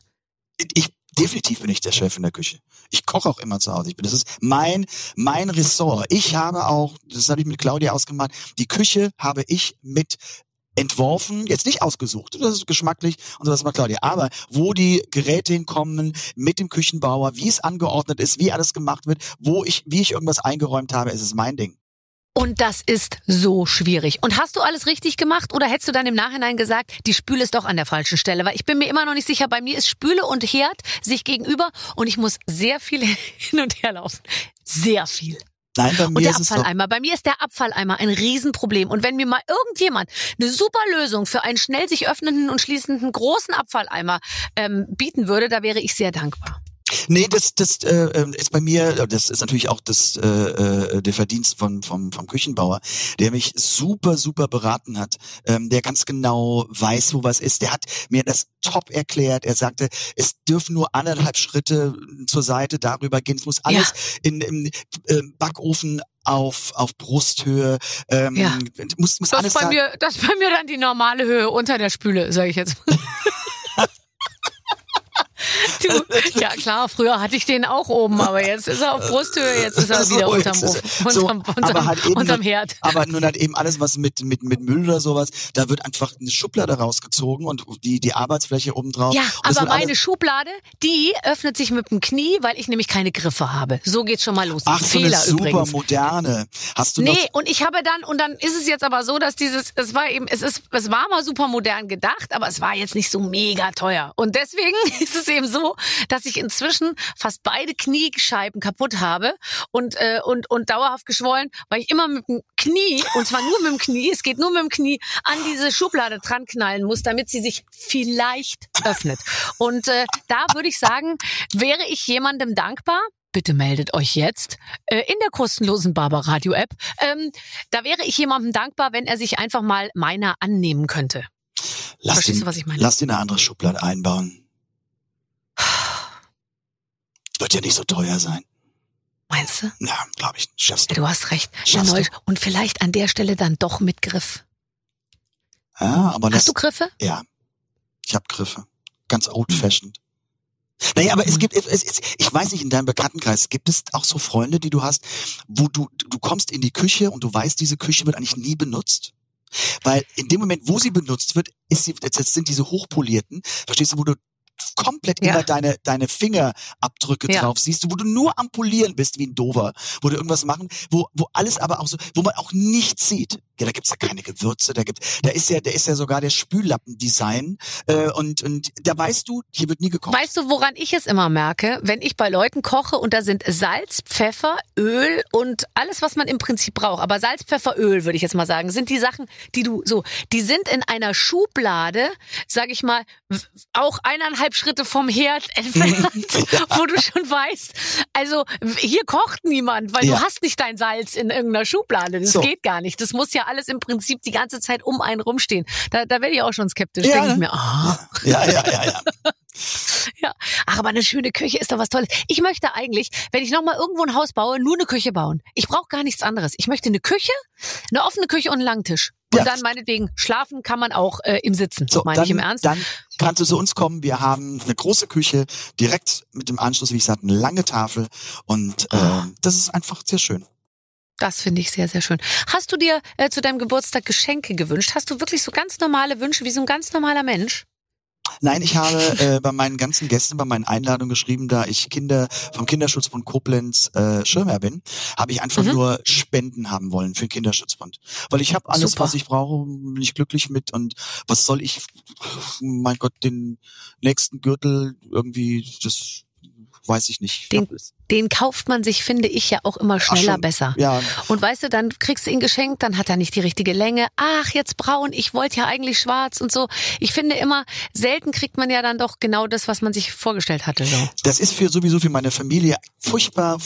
Definitiv bin ich der Chef in der Küche. Ich koche auch immer zu Hause. Das ist mein Ressort. Ich habe auch, das habe ich mit Claudia ausgemacht, die Küche habe ich mit entworfen, jetzt nicht ausgesucht, das ist geschmacklich und sowas macht Claudia, aber wo die Geräte hinkommen, mit dem Küchenbauer, wie es angeordnet ist, wie alles gemacht wird, wie ich irgendwas eingeräumt habe, ist es mein Ding. Und das ist so schwierig. Und hast du alles richtig gemacht oder hättest du dann im Nachhinein gesagt, die Spüle ist doch an der falschen Stelle? Weil ich bin mir immer noch nicht sicher, bei mir ist Spüle und Herd sich gegenüber und ich muss sehr viel hin und her laufen. Sehr viel. Nein, bei mir und der ist es Abfalleimer. Bei mir ist der Abfalleimer ein Riesenproblem. Und wenn mir mal irgendjemand eine super Lösung für einen schnell sich öffnenden und schließenden großen Abfalleimer bieten würde, da wäre ich sehr dankbar. Nee, das ist bei mir, das ist natürlich auch der Verdienst vom Küchenbauer, der mich super beraten hat, der ganz genau weiß, wo was ist. Der hat mir das top erklärt. Er sagte, es dürfen nur 1,5 Schritte zur Seite darüber gehen. Es muss alles im Backofen auf Brusthöhe. Muss das alles bei mir, das ist bei mir dann die normale Höhe unter der Spüle, sage ich jetzt mal. Ja klar, früher hatte ich den auch oben, aber jetzt ist er auf Brusthöhe, jetzt ist er wieder unterm Herd. Aber nun hat eben alles, was mit Müll oder sowas, da wird einfach eine Schublade rausgezogen und die Arbeitsfläche oben drauf. Ja, aber meine Schublade, die öffnet sich mit dem Knie, weil ich nämlich keine Griffe habe. So geht's schon mal los. Ach, so Fehler eine super übrigens. moderne. Hast du und ich habe dann ist es jetzt aber so, dass es war mal super modern gedacht, aber es war jetzt nicht so mega teuer. Und deswegen ist es eben so, dass ich inzwischen fast beide Kniescheiben kaputt habe und dauerhaft geschwollen, weil ich immer mit dem Knie, und zwar nur mit dem Knie, es geht nur mit dem Knie, an diese Schublade dran knallen muss, damit sie sich vielleicht öffnet. Und da würde ich sagen, wäre ich jemandem dankbar, bitte meldet euch jetzt in der kostenlosen Barbaradio-App, da wäre ich jemandem dankbar, wenn er sich einfach mal meiner annehmen könnte. Verstehst du, was ich meine? Lass dir eine andere Schublade einbauen. Wird ja nicht so teuer sein. Meinst du? Ja, glaube ich. Schaffst du. Ja, du hast recht. Schaffst du. Und vielleicht an der Stelle dann doch mit Griff. Ja, aber hast du Griffe? Ja, ich habe Griffe. Ganz old-fashioned. Naja, aber ich weiß nicht, in deinem Bekanntenkreis, gibt es auch so Freunde, die du hast, wo du kommst in die Küche und du weißt, diese Küche wird eigentlich nie benutzt? Weil in dem Moment, wo sie benutzt wird, jetzt sind diese hochpolierten, verstehst du, wo du komplett immer deine Fingerabdrücke drauf siehst, wo du nur am Polieren bist wie ein Dover, wo du irgendwas machen, wo alles aber auch so, wo man auch nichts sieht. Ja, da gibt's ja keine Gewürze, da ist ja sogar der Spüllappendesign und da weißt du, hier wird nie gekocht. Weißt du, woran ich es immer merke, wenn ich bei Leuten koche und da sind Salz, Pfeffer, Öl und alles, was man im Prinzip braucht, aber Salz, Pfeffer, Öl, würde ich jetzt mal sagen, sind die Sachen, die sind in einer Schublade, sag ich mal, auch 1,5 Schritte vom Herd entfernt, wo du schon weißt, also hier kocht niemand, weil du hast nicht dein Salz in irgendeiner Schublade, das geht gar nicht, das muss ja alles im Prinzip die ganze Zeit um einen rumstehen. Da werde ich auch schon skeptisch. Denke ich mir, Ja. Ja, ach, aber eine schöne Küche ist doch was Tolles. Ich möchte eigentlich, wenn ich nochmal irgendwo ein Haus baue, nur eine Küche bauen. Ich brauche gar nichts anderes. Ich möchte eine Küche, eine offene Küche und einen langen Tisch. Und dann meinetwegen, schlafen kann man auch im Sitzen, meine ich im Ernst. Dann kannst du zu uns kommen. Wir haben eine große Küche, direkt mit dem Anschluss, wie ich sagte, eine lange Tafel und das ist einfach sehr schön. Das finde ich sehr, sehr schön. Hast du dir zu deinem Geburtstag Geschenke gewünscht? Hast du wirklich so ganz normale Wünsche wie so ein ganz normaler Mensch? Nein, ich habe bei meinen ganzen Gästen, bei meinen Einladungen geschrieben, da ich vom Kinderschutzbund Koblenz Schirmherr bin, habe ich einfach nur Spenden haben wollen für den Kinderschutzbund. Weil ich habe alles, Super. was ich brauche, bin ich glücklich mit und was soll ich, mein Gott, den nächsten Gürtel irgendwie, das weiß ich nicht. Den kauft man sich, finde ich, ja auch immer schneller besser. Ja. Und weißt du, dann kriegst du ihn geschenkt, dann hat er nicht die richtige Länge. Ach, jetzt braun, ich wollte ja eigentlich schwarz und so. Ich finde immer, selten kriegt man ja dann doch genau das, was man sich vorgestellt hatte. So. Das ist sowieso für meine Familie furchtbar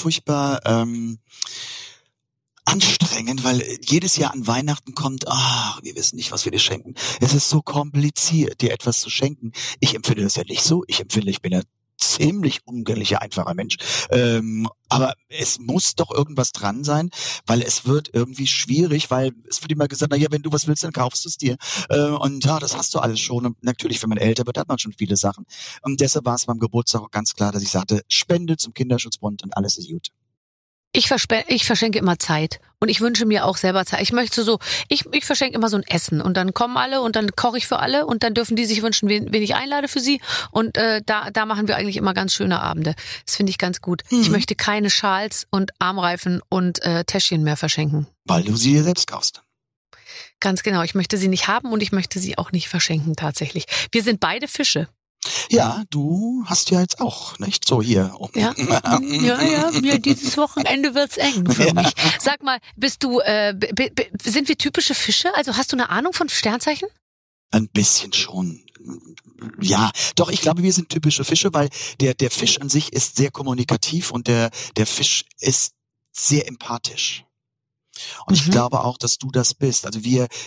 anstrengend, weil jedes Jahr an Weihnachten kommt, wir wissen nicht, was wir dir schenken. Es ist so kompliziert, dir etwas zu schenken. Ich empfinde das ja nicht so. Ich bin ja ziemlich umgänglicher, einfacher Mensch. Aber es muss doch irgendwas dran sein, weil es wird irgendwie schwierig, weil es wird immer gesagt, wenn du was willst, dann kaufst du es dir. Und das hast du alles schon. Und natürlich, wenn man älter wird, hat man schon viele Sachen. Und deshalb war es beim Geburtstag auch ganz klar, dass ich sagte, Spende zum Kinderschutzbund und alles ist gut. Ich verschenke immer Zeit und ich wünsche mir auch selber Zeit. Ich verschenke immer so ein Essen und dann kommen alle und dann koche ich für alle und dann dürfen die sich wünschen, wen ich einlade für sie und da machen wir eigentlich immer ganz schöne Abende. Das finde ich ganz gut. Ich möchte keine Schals und Armreifen und Täschchen mehr verschenken. Weil du sie dir selbst kaufst. Ganz genau. Ich möchte sie nicht haben und ich möchte sie auch nicht verschenken tatsächlich. Wir sind beide Fische. Ja, du hast ja jetzt auch, nicht? So hier. Ja, dieses Wochenende wird's eng für mich. Sag mal, sind wir typische Fische? Also hast du eine Ahnung von Sternzeichen? Ein bisschen schon. Ja, doch, ich glaube, wir sind typische Fische, weil der Fisch an sich ist sehr kommunikativ und der Fisch ist sehr empathisch. Und ich glaube auch, dass du das bist. Also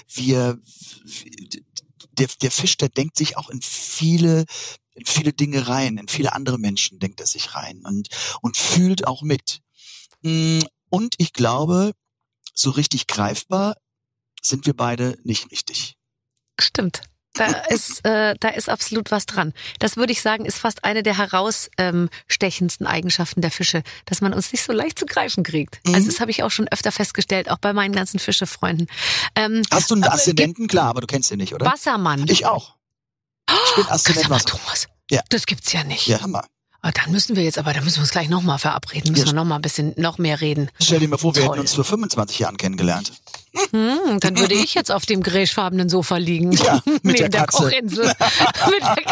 der Fisch, der denkt sich auch in viele Dinge rein, in viele andere Menschen denkt er sich rein und fühlt auch mit. Und ich glaube, so richtig greifbar sind wir beide nicht richtig. Stimmt. Da ist absolut was dran. Das würde ich sagen, ist fast eine der herausstechendsten Eigenschaften der Fische, dass man uns nicht so leicht zu greifen kriegt. Also das habe ich auch schon öfter festgestellt, auch bei meinen ganzen Fischefreunden. Hast du einen Aszendenten? Klar, aber du kennst ihn nicht, oder? Wassermann. Ich auch. Ich bin Aszendent Wasser. Thomas. Ja. Das gibt's ja nicht. Ja, Hammer. Da müssen wir uns gleich nochmal verabreden. Müssen wir noch mal noch mehr reden. Stell dir mal vor, wir hätten uns vor 25 Jahren kennengelernt. Dann würde ich jetzt auf dem grechfarbenen Sofa liegen. Ja, mit der Katze. Kochinsel. mit der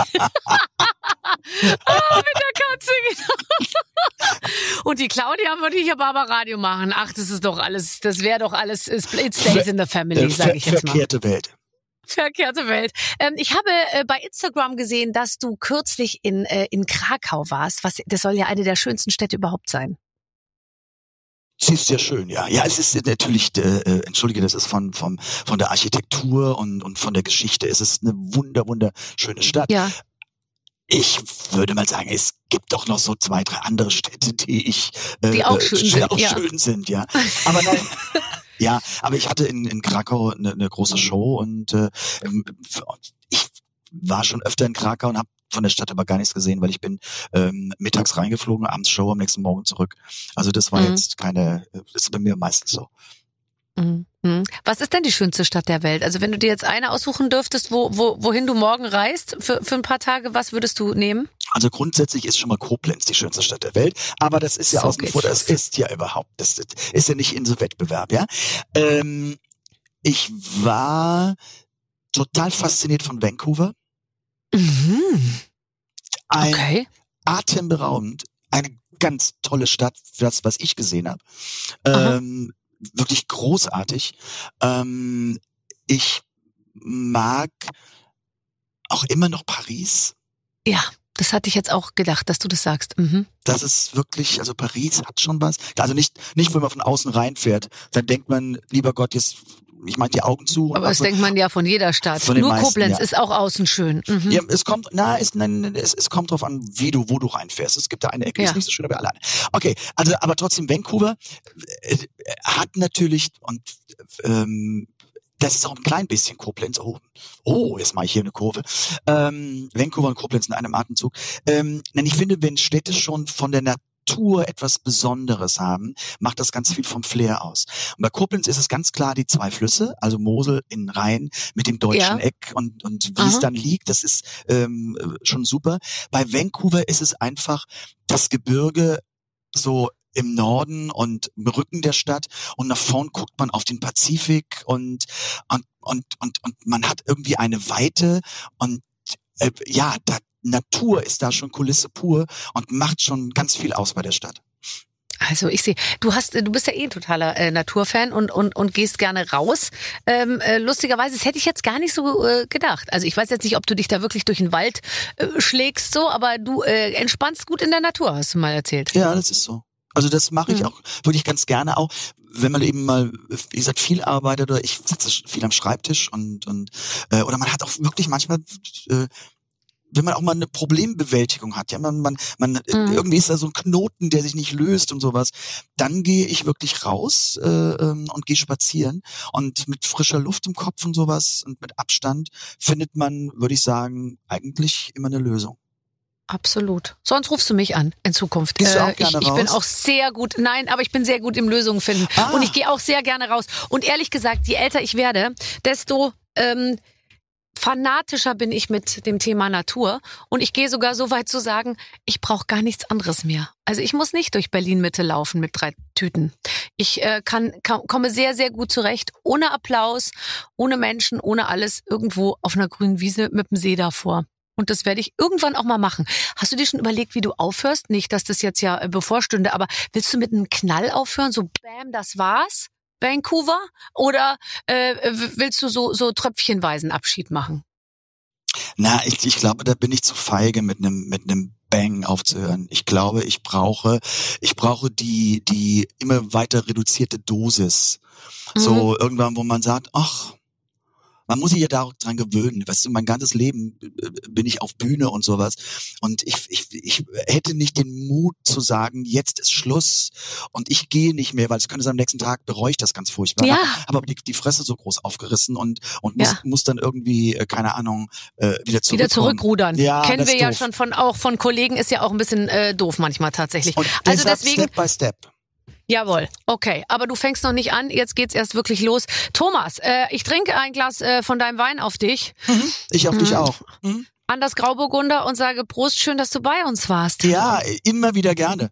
Katze, genau. Und die Claudia würde hier Radio machen. Ach, das wäre doch alles, it stays in the family, sage ich jetzt mal. Verkehrte Welt. Ich habe bei Instagram gesehen, dass du kürzlich in Krakau warst. Das soll ja eine der schönsten Städte überhaupt sein. Sie ist sehr schön, ja. Ja, es ist natürlich, entschuldige, das ist von der Architektur und von der Geschichte. Es ist eine wunderschöne Stadt. Ja. Ich würde mal sagen, es gibt doch noch so 2, 3 andere Städte, die auch schön sind, ja. Aber nein. Ja, aber ich hatte in Krakau eine große Show und ich war schon öfter in Krakau und habe von der Stadt aber gar nichts gesehen, weil ich bin mittags reingeflogen, abends Show, am nächsten Morgen zurück. Also das war jetzt das ist bei mir meistens so. Was ist denn die schönste Stadt der Welt? Also wenn du dir jetzt eine aussuchen dürftest, wohin du morgen reist für ein paar Tage, was würdest du nehmen? Also grundsätzlich ist schon mal Koblenz die schönste Stadt der Welt, aber das ist ja außen vor, das ist ja nicht in so Wettbewerb, ja. Ich war total fasziniert von Vancouver. Okay. Atemberaubend, eine ganz tolle Stadt, für das, was ich gesehen habe. Wirklich großartig. Ich mag auch immer noch Paris. Ja, das hatte ich jetzt auch gedacht, dass du das sagst. Das ist wirklich, also Paris hat schon was. Also nicht, wenn man von außen reinfährt, dann denkt man, lieber Gott, jetzt, ich meine die Augen zu. Aber das denkt man ja von jeder Stadt. Von den Nur meisten, Koblenz ja. ist auch außen schön. Ja, es kommt drauf an, wo du reinfährst. Es gibt da eine Ecke, die ist nicht so schön, aber alleine. Okay, also, aber trotzdem, Vancouver hat natürlich, und das ist auch ein klein bisschen Koblenz. Oh, jetzt mache ich hier eine Kurve. Vancouver und Koblenz in einem Atemzug. Ich finde, wenn Städte schon von der Natur etwas Besonderes haben, macht das ganz viel vom Flair aus. Und bei Koblenz ist es ganz klar die 2 Flüsse, also Mosel in Rhein mit dem deutschen Eck und wie es dann liegt, das ist schon super. Bei Vancouver ist es einfach das Gebirge so im Norden und im Rücken der Stadt und nach vorn guckt man auf den Pazifik und man hat irgendwie eine Weite und Natur ist da schon Kulisse pur und macht schon ganz viel aus bei der Stadt. Also ich sehe, du bist ja ein totaler Naturfan und gehst gerne raus. Lustigerweise, das hätte ich jetzt gar nicht so gedacht. Also ich weiß jetzt nicht, ob du dich da wirklich durch den Wald schlägst, so, aber du entspannst gut in der Natur, hast du mal erzählt. Ja, das ist so. Also das mache ich auch wirklich ganz gerne auch, wenn man eben mal, wie gesagt, viel arbeitet oder ich sitze viel am Schreibtisch oder man hat auch wirklich manchmal, wenn man auch mal eine Problembewältigung hat, ja, man irgendwie ist da so ein Knoten, der sich nicht löst und sowas, dann gehe ich wirklich raus und gehe spazieren und mit frischer Luft im Kopf und sowas und mit Abstand findet man, würde ich sagen, eigentlich immer eine Lösung. Absolut. Sonst rufst du mich an in Zukunft. Gehst du auch gerne raus? Ich bin auch sehr gut, aber ich bin sehr gut im Lösungen finden. Und ich gehe auch sehr gerne raus. Und ehrlich gesagt, je älter ich werde, desto fanatischer bin ich mit dem Thema Natur. Und ich gehe sogar so weit zu sagen, ich brauche gar nichts anderes mehr. Also ich muss nicht durch Berlin-Mitte laufen mit 3 Tüten. Ich komme sehr, sehr gut zurecht, ohne Applaus, ohne Menschen, ohne alles, irgendwo auf einer grünen Wiese mit dem See davor. Und das werde ich irgendwann auch mal machen. Hast du dir schon überlegt, wie du aufhörst? Nicht, dass das jetzt ja bevorstünde, aber willst du mit einem Knall aufhören? So, bam, das war's? Vancouver? Oder willst du so tröpfchenweisen Abschied machen? Na, ich glaube, da bin ich zu feige, mit einem Bang aufzuhören. Ich glaube, ich brauche die immer weiter reduzierte Dosis. So irgendwann, wo man sagt, ach, man muss sich ja daran gewöhnen. Weißt du, mein ganzes Leben bin ich auf Bühne und sowas. Und ich hätte nicht den Mut zu sagen, jetzt ist Schluss und ich gehe nicht mehr, weil es könnte sein, am nächsten Tag bereue ich das ganz furchtbar. Ja. Aber die Fresse so groß aufgerissen und muss dann irgendwie, keine Ahnung, wieder zurückrudern. Ja, kennen wir ja doof. schon von Kollegen, ist ja auch ein bisschen doof manchmal tatsächlich. Und also deswegen Step by Step. Jawohl, okay. Aber du fängst noch nicht an, jetzt geht's erst wirklich los. Thomas, ich trinke ein Glas von deinem Wein auf dich. Ich auf dich auch. An das Grauburgunder und sage Prost, schön, dass du bei uns warst. Ja, immer wieder gerne.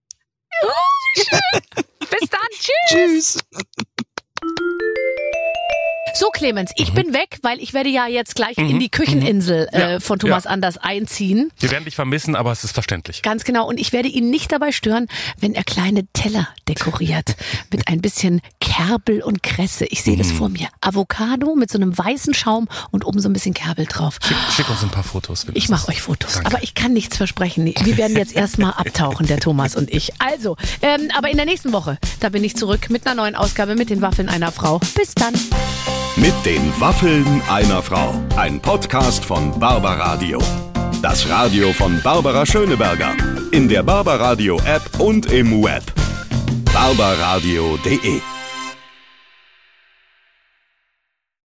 Bis dann, tschüss. Tschüss. So, Clemens, ich bin weg, weil ich werde ja jetzt gleich in die Kücheninsel von Thomas Anders einziehen. Wir werden dich vermissen, aber es ist verständlich. Ganz genau. Und ich werde ihn nicht dabei stören, wenn er kleine Teller dekoriert. Mit ein bisschen Kerbel und Kresse. Ich sehe das vor mir. Avocado mit so einem weißen Schaum und oben so ein bisschen Kerbel drauf. Schick uns ein paar Fotos. Ich mache euch Fotos. Danke. Aber ich kann nichts versprechen. Wir werden jetzt erstmal abtauchen, der Thomas und ich. Also, aber in der nächsten Woche, da bin ich zurück mit einer neuen Ausgabe mit den Waffeln einer Frau. Bis dann. Mit den Waffeln einer Frau. Ein Podcast von Barbaradio. Das Radio von Barbara Schöneberger. In der Barbaradio App und im Web. barbaradio.de